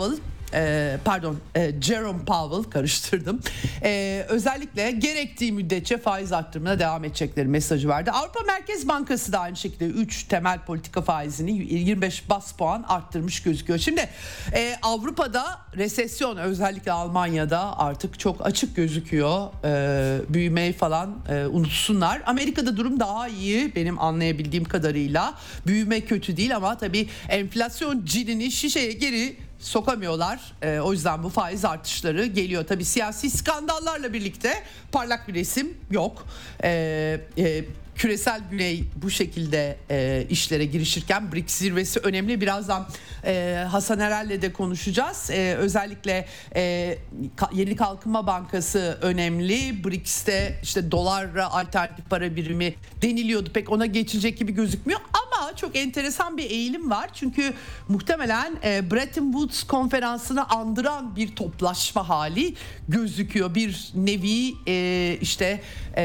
e, pardon e, Jerome Powell karıştırdım. E, özellikle gerektiği müddetçe faiz arttırımına devam edecekleri mesajı verdi. Avrupa Merkez Bankası da aynı şekilde üç temel politika faizini yirmi beş bas puan arttırmış gözüküyor. Şimdi e, Avrupa'da resesyon, özellikle Almanya'da artık çok açık gözüküyor. E, büyümeyi falan e, unutsunlar. Amerika'da durum daha iyi benim anlayabildiğim kadarıyla. Büyüme kötü değil ama tabii enflasyon cinini şişeye geri sokamıyorlar. E, o yüzden bu faiz artışları geliyor. Tabii siyasi skandallarla birlikte parlak bir resim yok. E, e, Küresel Güney bu şekilde e, işlere girişirken B R I C S zirvesi önemli. Birazdan e, Hasan Erel'le de konuşacağız. E, özellikle e, Yeni Kalkınma Bankası önemli. B R I C S'te işte dolarla alternatif para birimi deniliyordu. Pek ona geçilecek gibi gözükmüyor. Ama çok enteresan bir eğilim var. Çünkü muhtemelen e, Bretton Woods konferansını andıran bir toplaşma hali gözüküyor. Bir nevi e, işte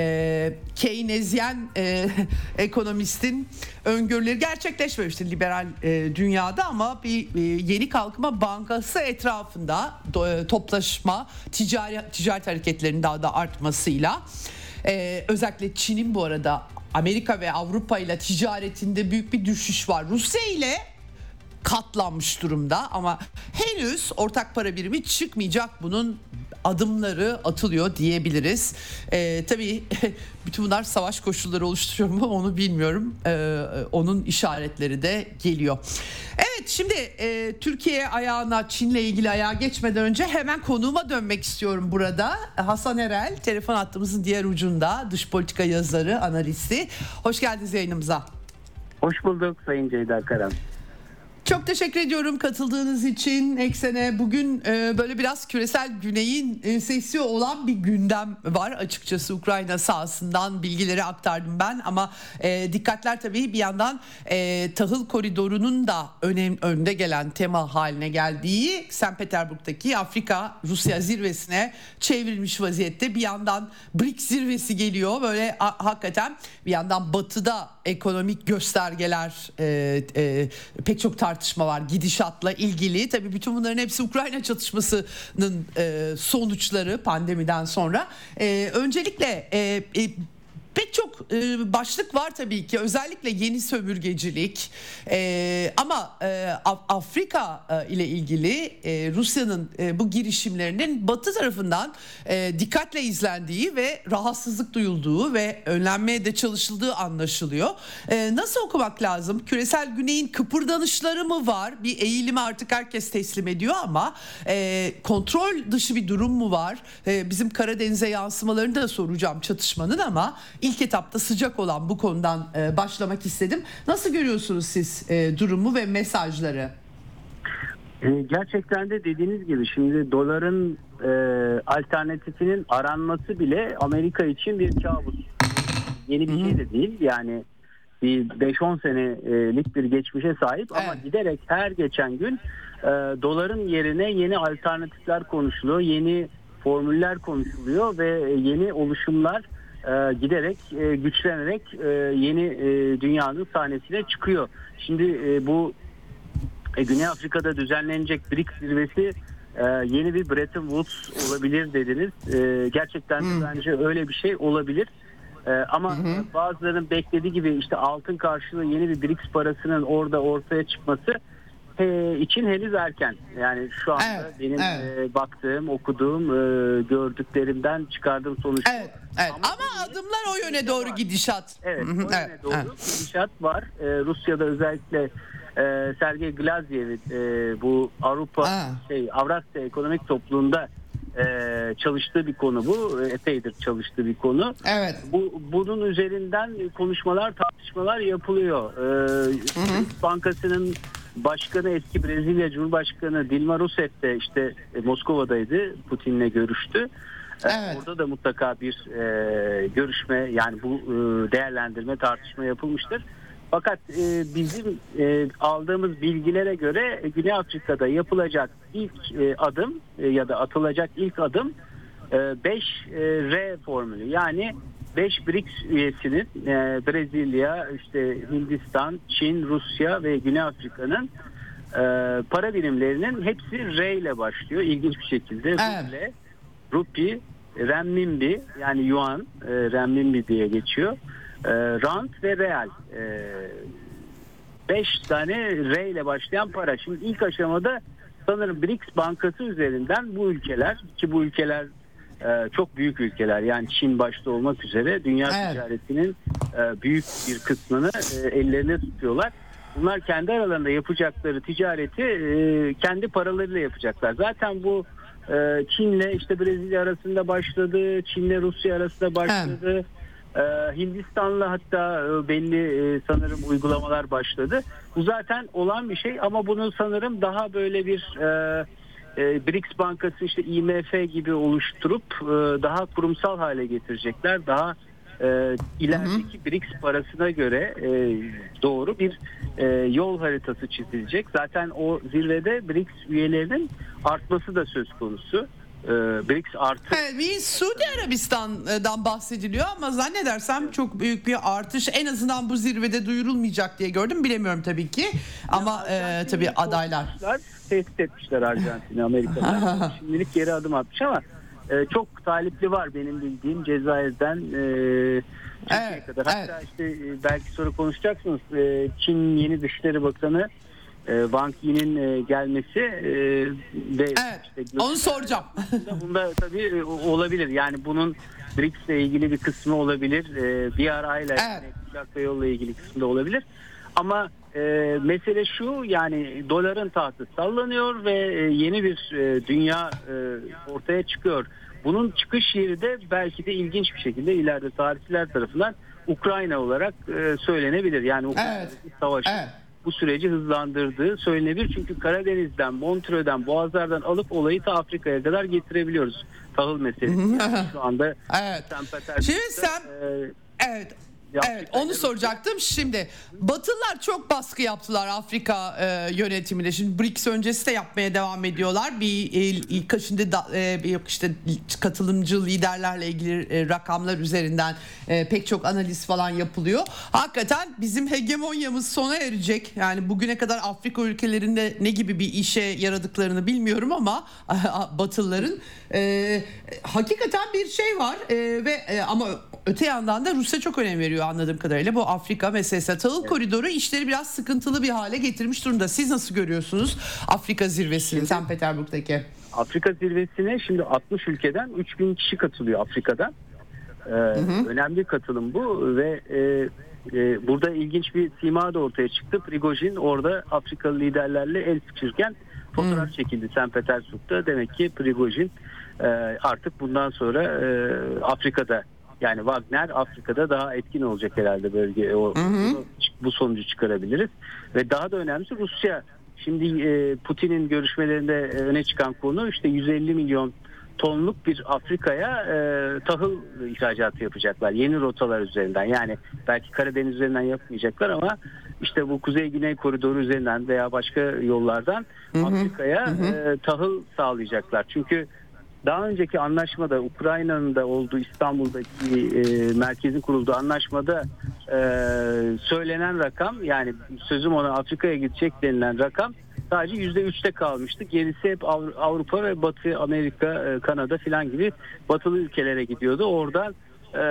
e, Keynesyen e, ekonomistin öngörüleri gerçekleşmemiştir liberal e, dünyada ama bir e, Yeni Kalkınma Bankası etrafında do, e, toplaşma, ticari, ticaret hareketlerinin daha da artmasıyla e, özellikle Çin'in bu arada Amerika ve Avrupa ile ticaretinde büyük bir düşüş var. Rusya ile katlanmış durumda ama henüz ortak para birimi çıkmayacak, bunun adımları atılıyor diyebiliriz. Ee, tabii bütün bunlar savaş koşulları oluşturuyor mu onu bilmiyorum. Ee, onun işaretleri de geliyor. Evet, şimdi e, Türkiye ayağına, Çin'le ilgili ayağa geçmeden önce hemen konuğuma dönmek istiyorum burada. Hasan Erel, telefon hattımızın diğer ucunda, dış politika yazarı, analisti. Hoş geldiniz yayınımıza. Hoş bulduk Sayın Ceyda Karan. Çok teşekkür ediyorum katıldığınız için Eksen'e. Bugün e, böyle biraz küresel güneyin e, sesi olan bir gündem var. Açıkçası Ukrayna sahasından bilgileri aktardım ben ama e, dikkatler tabii bir yandan e, tahıl koridorunun da önem, önde gelen tema haline geldiği Sankt Petersburg'daki Afrika-Rusya zirvesine çevrilmiş vaziyette. Bir yandan B R I C S zirvesi geliyor. Böyle a, hakikaten bir yandan batıda ekonomik göstergeler, e, e, pek çok tartışma var gidişatla ilgili. Tabii bütün bunların hepsi Ukrayna çatışmasının e, sonuçları pandemiden sonra. E, öncelikle e, e, pek çok e, başlık var tabii ki, özellikle yeni sömürgecilik e, ama e, Afrika e, ile ilgili e, Rusya'nın e, bu girişimlerinin Batı tarafından e, dikkatle izlendiği ve rahatsızlık duyulduğu ve önlenmeye de çalışıldığı anlaşılıyor. E, nasıl okumak lazım? Küresel güneyin kıpırdanışları mı var? Bir eğilimi artık herkes teslim ediyor ama e, kontrol dışı bir durum mu var? E, bizim Karadeniz'e yansımalarını da soracağım çatışmanın ama İlk etapta sıcak olan bu konudan e, başlamak istedim. Nasıl görüyorsunuz siz e, durumu ve mesajları? E, gerçekten de dediğiniz gibi şimdi doların e, alternatifinin aranması bile Amerika için bir kabus. Yeni bir Hı-hı. şey de değil. Yani bir beş on senelik bir geçmişe sahip ama evet. giderek her geçen gün e, doların yerine yeni alternatifler konuşuluyor. Yeni formüller konuşuluyor ve yeni oluşumlar E, giderek e, güçlenerek e, yeni e, dünyanın sahnesine çıkıyor. Şimdi e, bu e, Güney Afrika'da düzenlenecek B R I C S zirvesi e, yeni bir Bretton Woods olabilir dediniz. E, gerçekten hmm. bence öyle bir şey olabilir. E, ama hmm. bazılarının beklediği gibi işte altın karşılığı yeni bir B R I C S parasının orada ortaya çıkması için henüz erken. Yani şu anda evet, benim evet. E, baktığım, okuduğum, e, gördüklerimden çıkardığım sonuç. Evet, evet. Ama, Ama adımlar o yöne doğru var. Gidişat. Evet, o yöne evet, doğru evet. gidişat var. E, Rusya'da özellikle e, Sergey Glaziev e, bu Avrupa ha. şey Avrasya Ekonomik Topluluğu'nda e, çalıştığı bir konu bu. Epeydir çalıştığı bir konu. Evet. Bu bunun üzerinden konuşmalar, tartışmalar yapılıyor. E, Bankası'nın Başkanı, eski Brezilya Cumhurbaşkanı Dilma Rousseff de işte Moskova'daydı, Putin'le görüştü. Evet. Orada da mutlaka bir e, görüşme, yani bu e, değerlendirme, tartışma yapılmıştır. Fakat e, bizim e, aldığımız bilgilere göre Güney Afrika'da yapılacak ilk e, adım e, ya da atılacak ilk adım beş R formülü, yani beş B R I C S üyesinin e, Brezilya, işte Hindistan, Çin, Rusya ve Güney Afrika'nın e, para birimlerinin hepsi R ile başlıyor. İlginç bir şekilde. Evet. Ruble, Rupi, Renminbi yani Yuan, e, Renminbi diye geçiyor. E, Rand ve Real. E, beş tane R ile başlayan para. Şimdi ilk aşamada sanırım B R I C S Bankası üzerinden bu ülkeler, ki bu ülkeler e, çok büyük ülkeler, yani Çin başta olmak üzere dünya Evet. ticaretinin e, büyük bir kısmını e, ellerine tutuyorlar. Bunlar kendi aralarında yapacakları ticareti e, kendi paralarıyla yapacaklar. Zaten bu e, Çin'le işte Brezilya arasında başladı, Çin'le Rusya arasında başladı. Evet. Ee, Hindistan'la hatta e, belli e, sanırım uygulamalar başladı. Bu zaten olan bir şey ama bunu sanırım daha böyle bir e, e, B R I C S Bankası, işte I M F gibi oluşturup e, daha kurumsal hale getirecekler. Daha e, ilerideki B R I C S parasına göre e, doğru bir e, yol haritası çizilecek. Zaten o zirvede B R I C S üyelerinin artması da söz konusu. B R I C S artı. Evet, bir Suudi Arabistan'dan bahsediliyor ama zannedersem çok büyük bir artış en azından bu zirvede duyurulmayacak diye gördüm. Bilemiyorum tabii ki ama e, tabii adaylar. Tehdit etmişler Arjantin'i, Amerika'da. Şimdilik geri adım atmış ama e, çok talipli var benim bildiğim Cezayir'den e, Türkiye'ye evet, kadar. Hatta evet. işte e, belki sonra konuşacaksınız. E, Çin yeni Dışişleri Bakanı Wang Yi'nin e, gelmesi e, ve evet, işte onu soracağım. Bunda tabii e, olabilir. Yani bunun B R I C S ile ilgili bir kısmı olabilir. E, bir arayla Evet. yani, yolla ilgili kısmı da olabilir. Ama e, mesele şu, yani doların tahtı sallanıyor ve e, yeni bir e, dünya e, ortaya çıkıyor. Bunun çıkış yeri de belki de ilginç bir şekilde ileride tarihçiler tarafından Ukrayna olarak e, söylenebilir. Yani Ukrayna'daki Evet. savaşı Evet. bu süreci hızlandırdığı söylenebilir. Çünkü Karadeniz'den, Montreux'den, Boğazlar'dan alıp olayı ta Afrika'ya kadar getirebiliyoruz. Tahıl meselesi. Yani şu anda Evet. Saint Petersburg'da, Şimdi sen e, evet. Evet, onu soracaktım. Şimdi Batılılar çok baskı yaptılar Afrika e, yönetimine. Şimdi B R I C S öncesi de yapmaya devam ediyorlar. Bir e, ilk şimdi da, e, yok işte katılımcı liderlerle ilgili e, rakamlar üzerinden e, pek çok analiz falan yapılıyor. Hakikaten bizim hegemonyamız sona erecek. Yani bugüne kadar Afrika ülkelerinde ne gibi bir işe yaradıklarını bilmiyorum ama Batılıların e, hakikaten bir şey var e, ve e, ama öte yandan da Rusya çok önem veriyor anladığım kadarıyla bu Afrika meselesi. Tahıl evet. koridoru işleri biraz sıkıntılı bir hale getirmiş durumda. Siz nasıl görüyorsunuz Afrika zirvesini Saint Petersburg'daki? Afrika zirvesine şimdi altmış ülkeden üç bin kişi katılıyor Afrika'dan. Ee, hı hı. Önemli katılım bu ve e, e, burada ilginç bir sima da ortaya çıktı. Prigojin orada Afrikalı liderlerle el sıkışırken fotoğraf hı. çekildi Saint Petersburg'da. Demek ki Prigojin e, artık bundan sonra e, Afrika'da, yani Wagner Afrika'da daha etkin olacak herhalde bölge. O, hı hı. Bu sonucu çıkarabiliriz. Ve daha da önemlisi Rusya. Şimdi e, Putin'in görüşmelerinde e, öne çıkan konu işte yüz elli milyon tonluk bir Afrika'ya e, tahıl ihracatı yapacaklar. Yeni rotalar üzerinden. Yani belki Karadeniz üzerinden yapmayacaklar ama işte bu Kuzey-Güney koridoru üzerinden veya başka yollardan hı hı. Afrika'ya hı hı. E, tahıl sağlayacaklar. Çünkü daha önceki anlaşmada, Ukrayna'nın da olduğu İstanbul'daki e, merkezin kurulduğu anlaşmada e, söylenen rakam, yani sözüm ona Afrika'ya gidecek denilen rakam sadece yüzde üçte kalmıştı. Gerisi hep Avrupa ve Batı Amerika, e, Kanada filan gibi batılı ülkelere gidiyordu. Oradan e,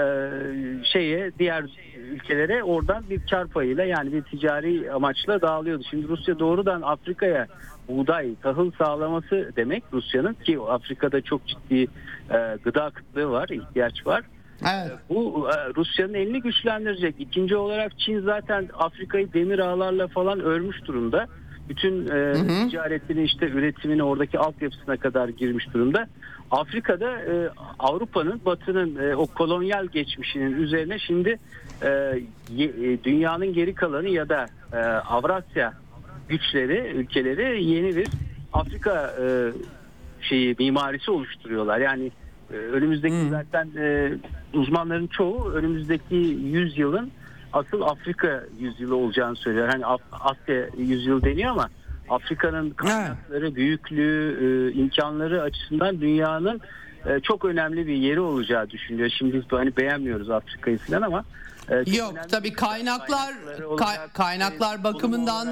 şeye diğer ülkelere oradan bir kar payıyla, yani bir ticari amaçla dağılıyordu. Şimdi Rusya doğrudan Afrika'ya buğday, tahıl sağlaması demek Rusya'nın, ki Afrika'da çok ciddi e, gıda kıtlığı var, ihtiyaç var. Evet. Bu e, Rusya'nın elini güçlendirecek. İkinci olarak Çin zaten Afrika'yı demir ağlarla falan örmüş durumda. Bütün e, hı hı. ticaretini, işte üretimini, oradaki altyapısına kadar girmiş durumda. Afrika'da e, Avrupa'nın, Batı'nın e, o kolonyal geçmişinin üzerine şimdi e, e, dünyanın geri kalanı ya da e, Avrasya güçleri, ülkeleri yeni bir Afrika e, şeyi mimarisi oluştururuyorlar. Yani e, önümüzdeki hmm. zaten e, uzmanların çoğu önümüzdeki yüz yılın asıl Afrika yüzyılı olacağını söylüyor. Hani Asya yüzyılı deniyor ama Afrika'nın kaynakları, büyüklüğü, e, imkanları açısından dünyanın e, çok önemli bir yeri olacağı düşünülüyor. Şimdi biz hani beğenmiyoruz Afrika'yı falan ama e, yok tabii kaynaklar kaynaklar, kaynaklar bakımından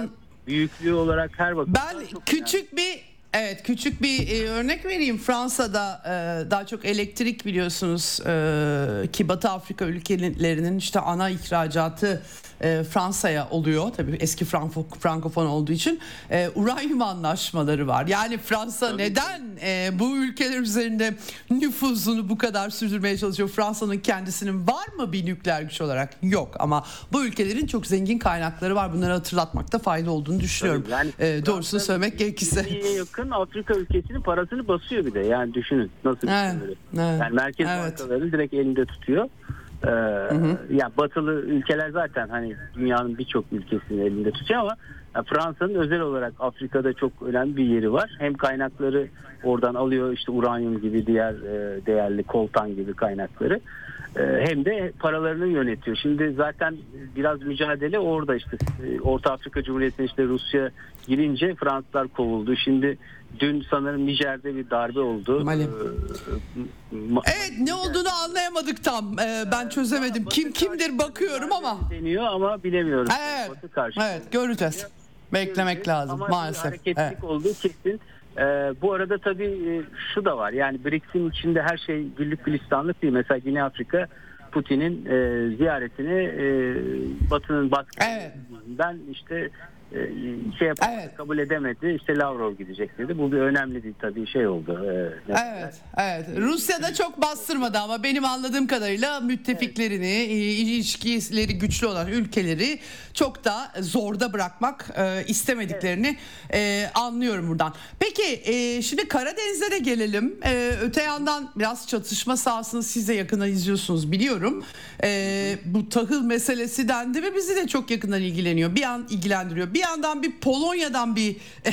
büyüklüğü olarak her bakımdan Ben çok küçük önemli. bir Evet, küçük bir e, örnek vereyim. Fransa'da e, daha çok elektrik biliyorsunuz e, ki Batı Afrika ülkelerinin işte ana ihracatı e, Fransa'ya oluyor. Tabii eski Franko, Frankofon olduğu için e, uranyum anlaşmaları var. Yani Fransa Tabii. neden e, bu ülkeler üzerinde nüfuzunu bu kadar sürdürmeye çalışıyor? Fransa'nın kendisinin var mı bir nükleer güç olarak? Yok, ama bu ülkelerin çok zengin kaynakları var. Bunları hatırlatmakta fayda olduğunu düşünüyorum. Tabii, yani e, doğrusunu Fransa söylemek gerekirse. yirmiye yakın Afrika ülkesinin parasını basıyor bir de. Yani düşünün nasıl bir Evet, şey böyle. evet, Yani merkez evet. bankalarını direkt elinde tutuyor. Ee, ya batılı ülkeler zaten hani dünyanın birçok ülkesini elinde tutuyor ama ya Fransa'nın özel olarak Afrika'da çok önemli bir yeri var. Hem kaynakları oradan alıyor, işte uranyum gibi diğer e, değerli koltan gibi kaynakları. E, hem de paralarını yönetiyor. Şimdi zaten biraz mücadele orada işte. E, Orta Afrika Cumhuriyeti'ne işte Rusya girince Fransızlar kovuldu. Şimdi dün sanırım Nijer'de bir darbe oldu. Mali. Ee, ma- Evet, ne olduğunu anlayamadık tam. Ee, ben çözemedim. Batı Kim kimdir bakıyorum ama. deniyor ama bilemiyoruz. Evet. Batı karşı. Evet, göreceğiz. Beklemek lazım ama maalesef. bir hareketlilik Evet. olduğu kesin. Ee, bu arada tabii e, şu da var. Yani B R I C S'in içinde her şey güllük gülistanlık değil. Mesela Güney Afrika Putin'in e, ziyaretini e, Batı'nın baskısından Evet. işte e, şey yapamadı, Evet. kabul edemedi. İşte Lavrov gidecek dedi. Bu bir önemli bir tabii şey oldu. Ee, Evet, evet. Rusya da çok bastırmadı ama benim anladığım kadarıyla müttefiklerini, e, ilişkileri güçlü olan ülkeleri çok da zorda bırakmak e, istemediklerini e, anlıyorum buradan. Peki e, şimdi Karadeniz'e de gelelim. E, öte yandan biraz çatışma sahasını siz de yakından izliyorsunuz biliyorum. E, bu tahıl meselesi dendi ve bizi de çok yakından ilgileniyor. Bir an ilgilendiriyor. Bir yandan bir Polonya'dan bir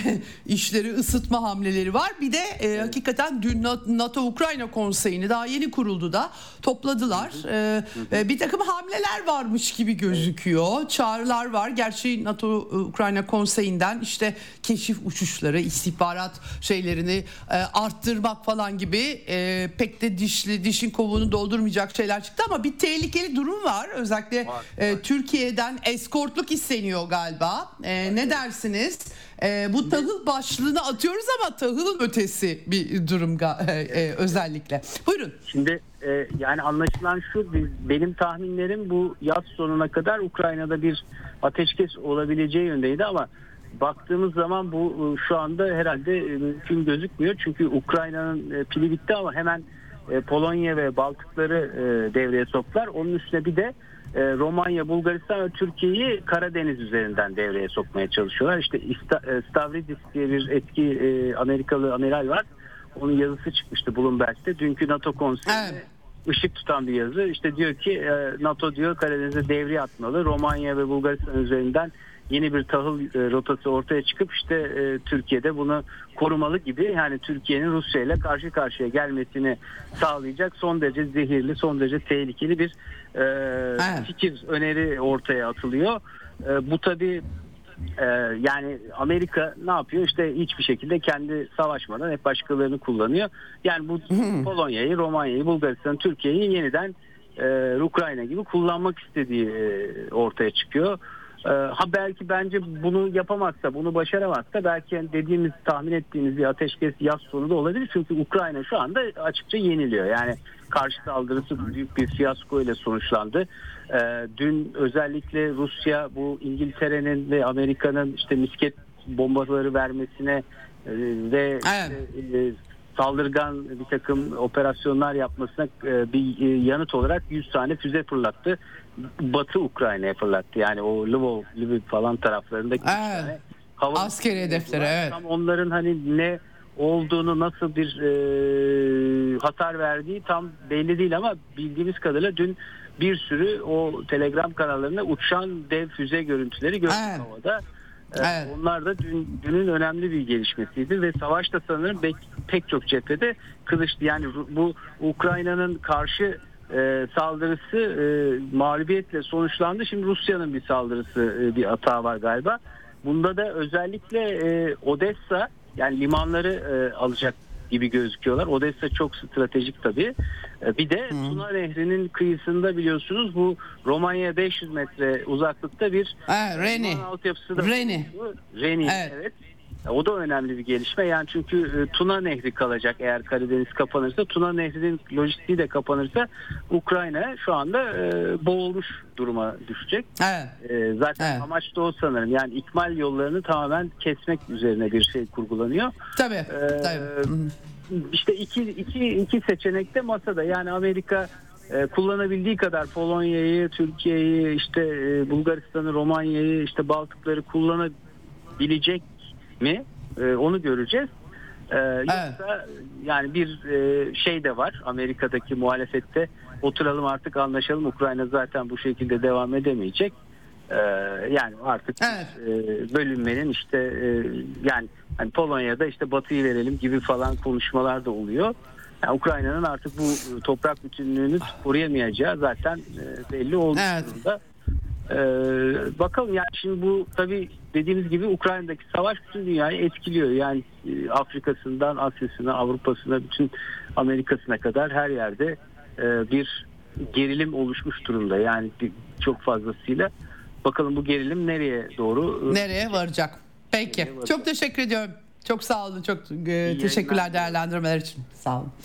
işleri ısıtma hamleleri var. Bir de e, evet. hakikaten dün NATO-Ukrayna Konseyi'ni daha yeni kuruldu da topladılar. E, e, bir takım hamleler varmış gibi gözüküyor. Çağrılar var. Gerçi NATO-Ukrayna Konseyi'nden işte keşif uçuşları, istihbarat şeylerini e, arttırmak falan gibi e, pek de dişli dişin kovuğunu doldurmayacak şeyler çıktı ama bir tehlikeli durum var. Özellikle var, e, var. Türkiye'den eskortluk isteniyor galiba. E, ne dersiniz? E, bu tahıl başlığını atıyoruz ama tahılın ötesi bir durum e, e, özellikle. Buyurun. Şimdi e, yani anlaşılan şu, benim tahminlerim bu yaz sonuna kadar Ukrayna'da bir ateşkes olabileceği yöndeydi ama baktığımız zaman bu şu anda herhalde mümkün gözükmüyor. Çünkü Ukrayna'nın pili bitti ama hemen Polonya ve Baltıkları devreye soktular. Onun üstüne bir de Romanya, Bulgaristan ve Türkiye'yi Karadeniz üzerinden devreye sokmaya çalışıyorlar. İşte Stavridis diye bir eski Amerikalı amiral var. Onun yazısı çıkmıştı Bloomberg'te. Dünkü NATO konseyine evet. ışık tutan bir yazı. İşte diyor ki NATO diyor Karadeniz'e devriye atmalı. Romanya ve Bulgaristan üzerinden yeni bir tahıl rotası ortaya çıkıp işte e, Türkiye'de bunu korumalı gibi, yani Türkiye'nin Rusya ile karşı karşıya gelmesini sağlayacak son derece zehirli, son derece tehlikeli bir e, evet. fikir, öneri ortaya atılıyor. E, bu tabii e, yani Amerika ne yapıyor? İşte hiçbir şekilde kendi savaşmadan hep başkalarını kullanıyor. Yani bu Polonya'yı, Romanya'yı, Bulgaristan'ı, Türkiye'yi yeniden e, Ukrayna gibi kullanmak istediği e, ortaya çıkıyor. Ha belki bence bunu yapamazsa, bunu başaramazsa belki dediğimiz, tahmin ettiğimiz bir ateşkes yaz sonu da olabilir. Çünkü Ukrayna şu anda açıkça yeniliyor. Yani karşı saldırısı büyük bir fiyasko ile sonuçlandı. Dün özellikle Rusya bu İngiltere'nin ve Amerika'nın işte misket bombaları vermesine ve evet. saldırgan bir takım operasyonlar yapmasına bir yanıt olarak yüz tane füze fırlattı. Batı Ukrayna'ya fırlattı. Yani o Lvov, Lviv falan taraflarındaki evet. hava askeri hedefleri. Evet. Tam onların hani ne olduğunu, nasıl bir e, hasar verdiği tam belli değil ama bildiğimiz kadarıyla dün bir sürü o Telegram kanallarında uçan dev füze görüntüleri gördük evet. havada. Evet. Onlar da dün, dünün önemli bir gelişmesiydi ve savaşta sanırım pek, pek çok cephede kızıştı. Yani bu Ukrayna'nın karşı e, saldırısı e, mağlubiyetle sonuçlandı. Şimdi Rusya'nın bir saldırısı, e, bir atağı var galiba. Bunda da özellikle e, Odessa, yani limanları e, alacak gibi gözüküyorlar. Odessa çok stratejik tabii. Bir de hmm. Tuna Nehri'nin kıyısında biliyorsunuz bu Romanya'ya beş yüz metre uzaklıkta bir ha, Reni. altyapısı da Reni. Reni evet. evet. O da önemli bir gelişme. Yani çünkü Tuna Nehri kalacak eğer Karadeniz kapanırsa. Tuna Nehri'nin lojistiği de kapanırsa Ukrayna şu anda e, boğulmuş duruma düşecek. Evet. E, zaten evet. amaç da o sanırım. Yani ikmal yollarını tamamen kesmek üzerine bir şey kurgulanıyor. Tabii. E, tabii. İşte iki, iki, iki seçenek de masada. Yani Amerika e, kullanabildiği kadar Polonya'yı, Türkiye'yi, işte e, Bulgaristan'ı, Romanya'yı, işte Baltıkları kullanabilecek mi? Ee, onu göreceğiz. Ee, evet. Yoksa yani bir e, şey de var Amerika'daki muhalefette, oturalım artık anlaşalım, Ukrayna zaten bu şekilde devam edemeyecek. Ee, yani artık evet. e, bölünmenin işte e, yani hani Polonya'da işte Batı'yı verelim gibi falan konuşmalar da oluyor. Yani Ukrayna'nın artık bu toprak bütünlüğünü koruyamayacağı zaten e, belli oldu evet. durumda. Ee, bakalım yani şimdi bu tabii dediğimiz gibi Ukrayna'daki savaş bütün dünyayı etkiliyor. Yani e, Afrika'sından Asya'sına, Avrupa'sına, bütün Amerika'sına kadar her yerde e, bir gerilim oluşmuş durumda. Yani bir, çok fazlasıyla. Bakalım bu gerilim nereye doğru? E, nereye varacak? Peki. Nereye varacak? Çok teşekkür ediyorum. Çok sağ olun. Çok e, teşekkürler değerlendirmeler için. Sağ olun.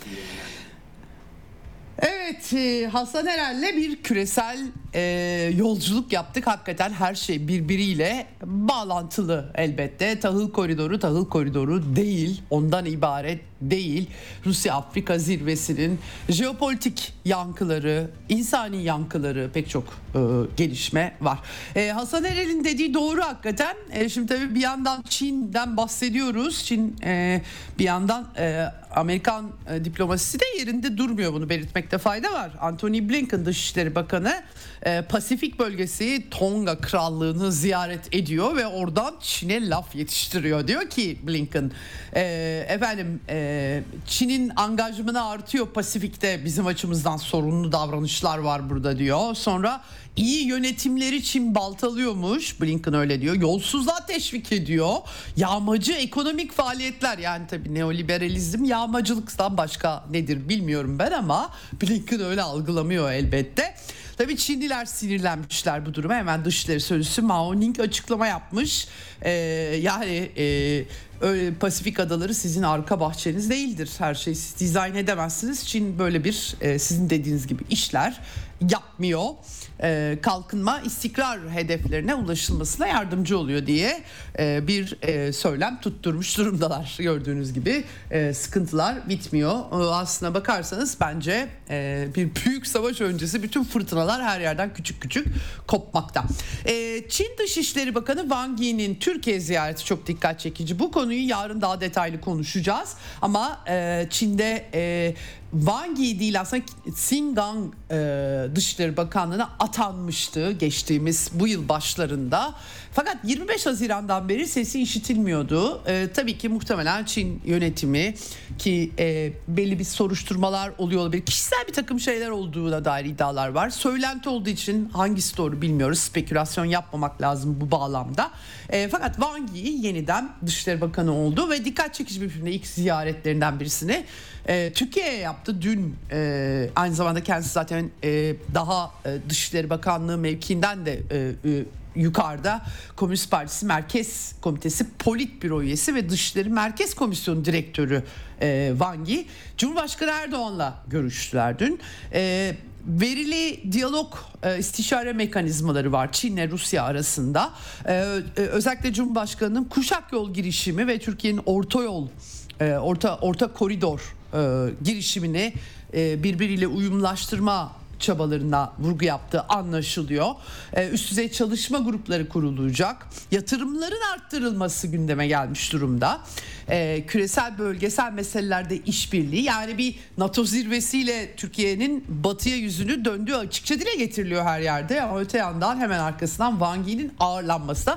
Evet, Hasan Erel'le bir küresel e, yolculuk yaptık. Hakikaten her şey birbiriyle bağlantılı elbette. Tahıl koridoru tahıl koridoru değil, ondan ibaret değil. Rusya-Afrika zirvesinin jeopolitik yankıları, insani yankıları, pek çok e, gelişme var. E, Hasan Erel'in dediği doğru hakikaten. E, şimdi tabii bir yandan Çin'den bahsediyoruz. Çin e, bir yandan e, Amerikan e, diplomasisi de yerinde durmuyor, bunu belirtmekte fayda var. Antony Blinken Dışişleri Bakanı e, Pasifik bölgesi Tonga Krallığı'nı ziyaret ediyor ve oradan Çin'e laf yetiştiriyor. Diyor ki Blinken e, efendim e, Çin'in angajmanı artıyor Pasifik'te, bizim açımızdan sorunlu davranışlar var burada diyor. Sonra iyi yönetimleri Çin baltalıyormuş, Blinken öyle diyor. Yolsuzluğa teşvik ediyor. Yağmacı ekonomik faaliyetler, yani tabii neoliberalizm yağmacılıktan başka nedir bilmiyorum ben ama Blinken öyle algılamıyor elbette. Tabii Çinliler sinirlenmişler bu duruma. Hemen Dışişleri Sözcüsü Mao Ning açıklama yapmış. Ee, yani e, öyle Pasifik adaları sizin arka bahçeniz değildir. Her şeyi siz dizayn edemezsiniz. Çin böyle bir e, sizin dediğiniz gibi işler yapmıyor. E, kalkınma, istikrar hedeflerine ulaşılmasına yardımcı oluyor diye e, bir e, söylem tutturmuş durumdalar. Gördüğünüz gibi e, sıkıntılar bitmiyor. E, aslına bakarsanız bence e, bir büyük savaş öncesi bütün fırtınalar her yerden küçük küçük kopmakta. E, Çin Dışişleri Bakanı Wang Yi'nin Türkiye ziyareti çok dikkat çekici. Bu konuyu yarın daha detaylı konuşacağız. Ama e, Çin'de e, Wang Yi değil aslında Qin Gang e, Dışişleri Bakanlığı'na atanmıştı geçtiğimiz bu yıl başlarında. Fakat yirmi beş Haziran'dan beri sesi işitilmiyordu. E, tabii ki muhtemelen Çin yönetimi ki e, belli bir soruşturmalar oluyor olabilir. Kişisel bir takım şeyler olduğuna dair iddialar var. Söylenti olduğu için hangisi doğru bilmiyoruz. Spekülasyon yapmamak lazım bu bağlamda. E, fakat Wang Yi yeniden Dışişleri Bakanı oldu ve dikkat çekici bir filmde ilk ziyaretlerinden birisini e, Türkiye'ye yaptı. Dün e, aynı zamanda kendisi zaten e, daha e, Dışişleri Bakanlığı mevkiinden de e, e, yukarıda Komünist Partisi Merkez Komitesi Politbüro üyesi ve Dışişleri Merkez Komisyonu Direktörü e, Wang Yi Cumhurbaşkanı Erdoğan'la görüştüler dün. E, verili diyalog e, istişare mekanizmaları var Çin'le Rusya arasında. E, e, özellikle Cumhurbaşkanı'nın kuşak yol girişimi ve Türkiye'nin orta yol e, orta orta koridor e, girişimini e, birbiriyle uyumlaştırma çabalarına vurgu yaptığı anlaşılıyor. Ee, üst düzey çalışma grupları kurulacak. Yatırımların arttırılması gündeme gelmiş durumda. Ee, küresel bölgesel meselelerde işbirliği, yani bir NATO zirvesiyle Türkiye'nin batıya yüzünü döndüğü açıkça dile getiriliyor her yerde. Ama öte yandan hemen arkasından Wang Yi'nin ağırlanması da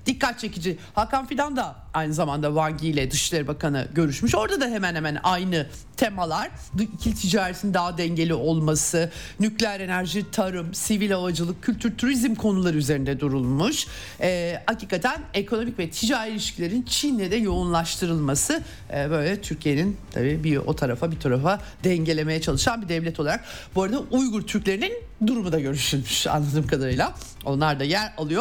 dikkat çekici. Hakan Fidan da aynı zamanda Wang Yi ile Dışişleri Bakanı görüşmüş. Orada da hemen hemen aynı temalar. İkili ticaretin daha dengeli olması, nükleer enerji, tarım, sivil havacılık, kültür, turizm konuları üzerinde durulmuş. Ee, hakikaten ekonomik ve ticari ilişkilerin Çin'le de yoğunlaştırılması, e, böyle Türkiye'nin tabii bir o tarafa bir tarafa dengelemeye çalışan bir devlet olarak. Bu arada Uygur Türklerinin durumu da görüşülmüş anladığım kadarıyla. Onlar da yer alıyor.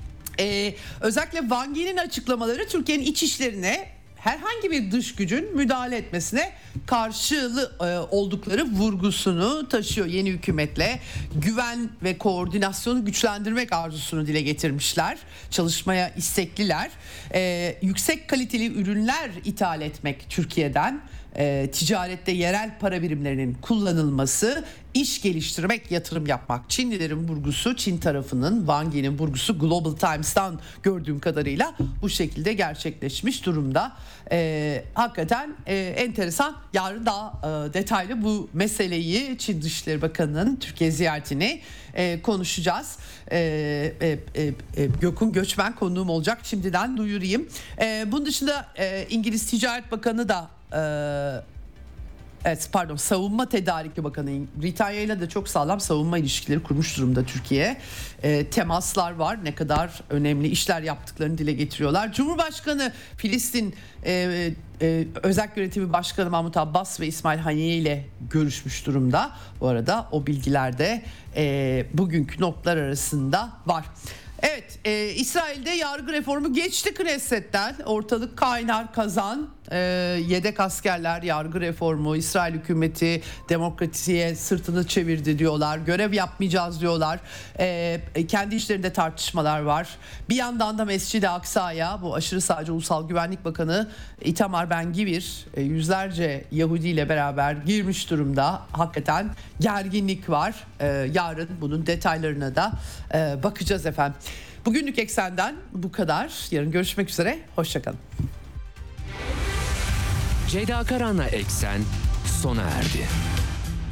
Ee, özellikle Wang Yi'nin açıklamaları Türkiye'nin iç işlerine herhangi bir dış gücün müdahale etmesine karşılığı e, oldukları vurgusunu taşıyor. Yeni hükümetle güven ve koordinasyonu güçlendirmek arzusunu dile getirmişler. Çalışmaya istekliler. E, yüksek kaliteli ürünler ithal etmek Türkiye'den, e, ticarette yerel para birimlerinin kullanılması, iş geliştirmek, yatırım yapmak. Çinlilerin vurgusu, Çin tarafının, Wang Yi'nin vurgusu Global Times'tan gördüğüm kadarıyla bu şekilde gerçekleşmiş durumda. Ee, hakikaten e, enteresan. Yarın daha e, detaylı bu meseleyi, Çin Dışişleri Bakanı'nın Türkiye ziyaretini e, konuşacağız. E, e, e, e, Gökhan Göçmen konuğum olacak. Şimdiden duyurayım. E, bunun dışında e, İngiliz Ticaret Bakanı da e, Evet pardon Savunma Tedariki Bakanı, Britanya ile de çok sağlam savunma ilişkileri kurmuş durumda Türkiye. E, temaslar var, ne kadar önemli işler yaptıklarını dile getiriyorlar. Cumhurbaşkanı Filistin e, e, Özel Yönetimi Başkanı Mahmut Abbas ve İsmail Haniye ile görüşmüş durumda. Bu arada o bilgiler de e, bugünkü notlar arasında var. Evet, e, İsrail'de yargı reformu geçti Knesset'ten. Ortalık kaynar kazan. E, yedek askerler, yargı reformu, İsrail hükümeti demokrasiye sırtını çevirdi diyorlar. Görev yapmayacağız diyorlar. E, kendi işlerinde tartışmalar var. Bir yandan da Mescid-i Aksa'ya bu aşırı sağcı Ulusal Güvenlik Bakanı Itamar Ben-Gvir e, yüzlerce Yahudi ile beraber girmiş durumda. Hakikaten gerginlik var. E, yarın bunun detaylarına da e, bakacağız efendim. Bugünlük Eksen'den bu kadar. Yarın görüşmek üzere. Hoşçakalın. Ceyda Karan'la Eksen sona erdi.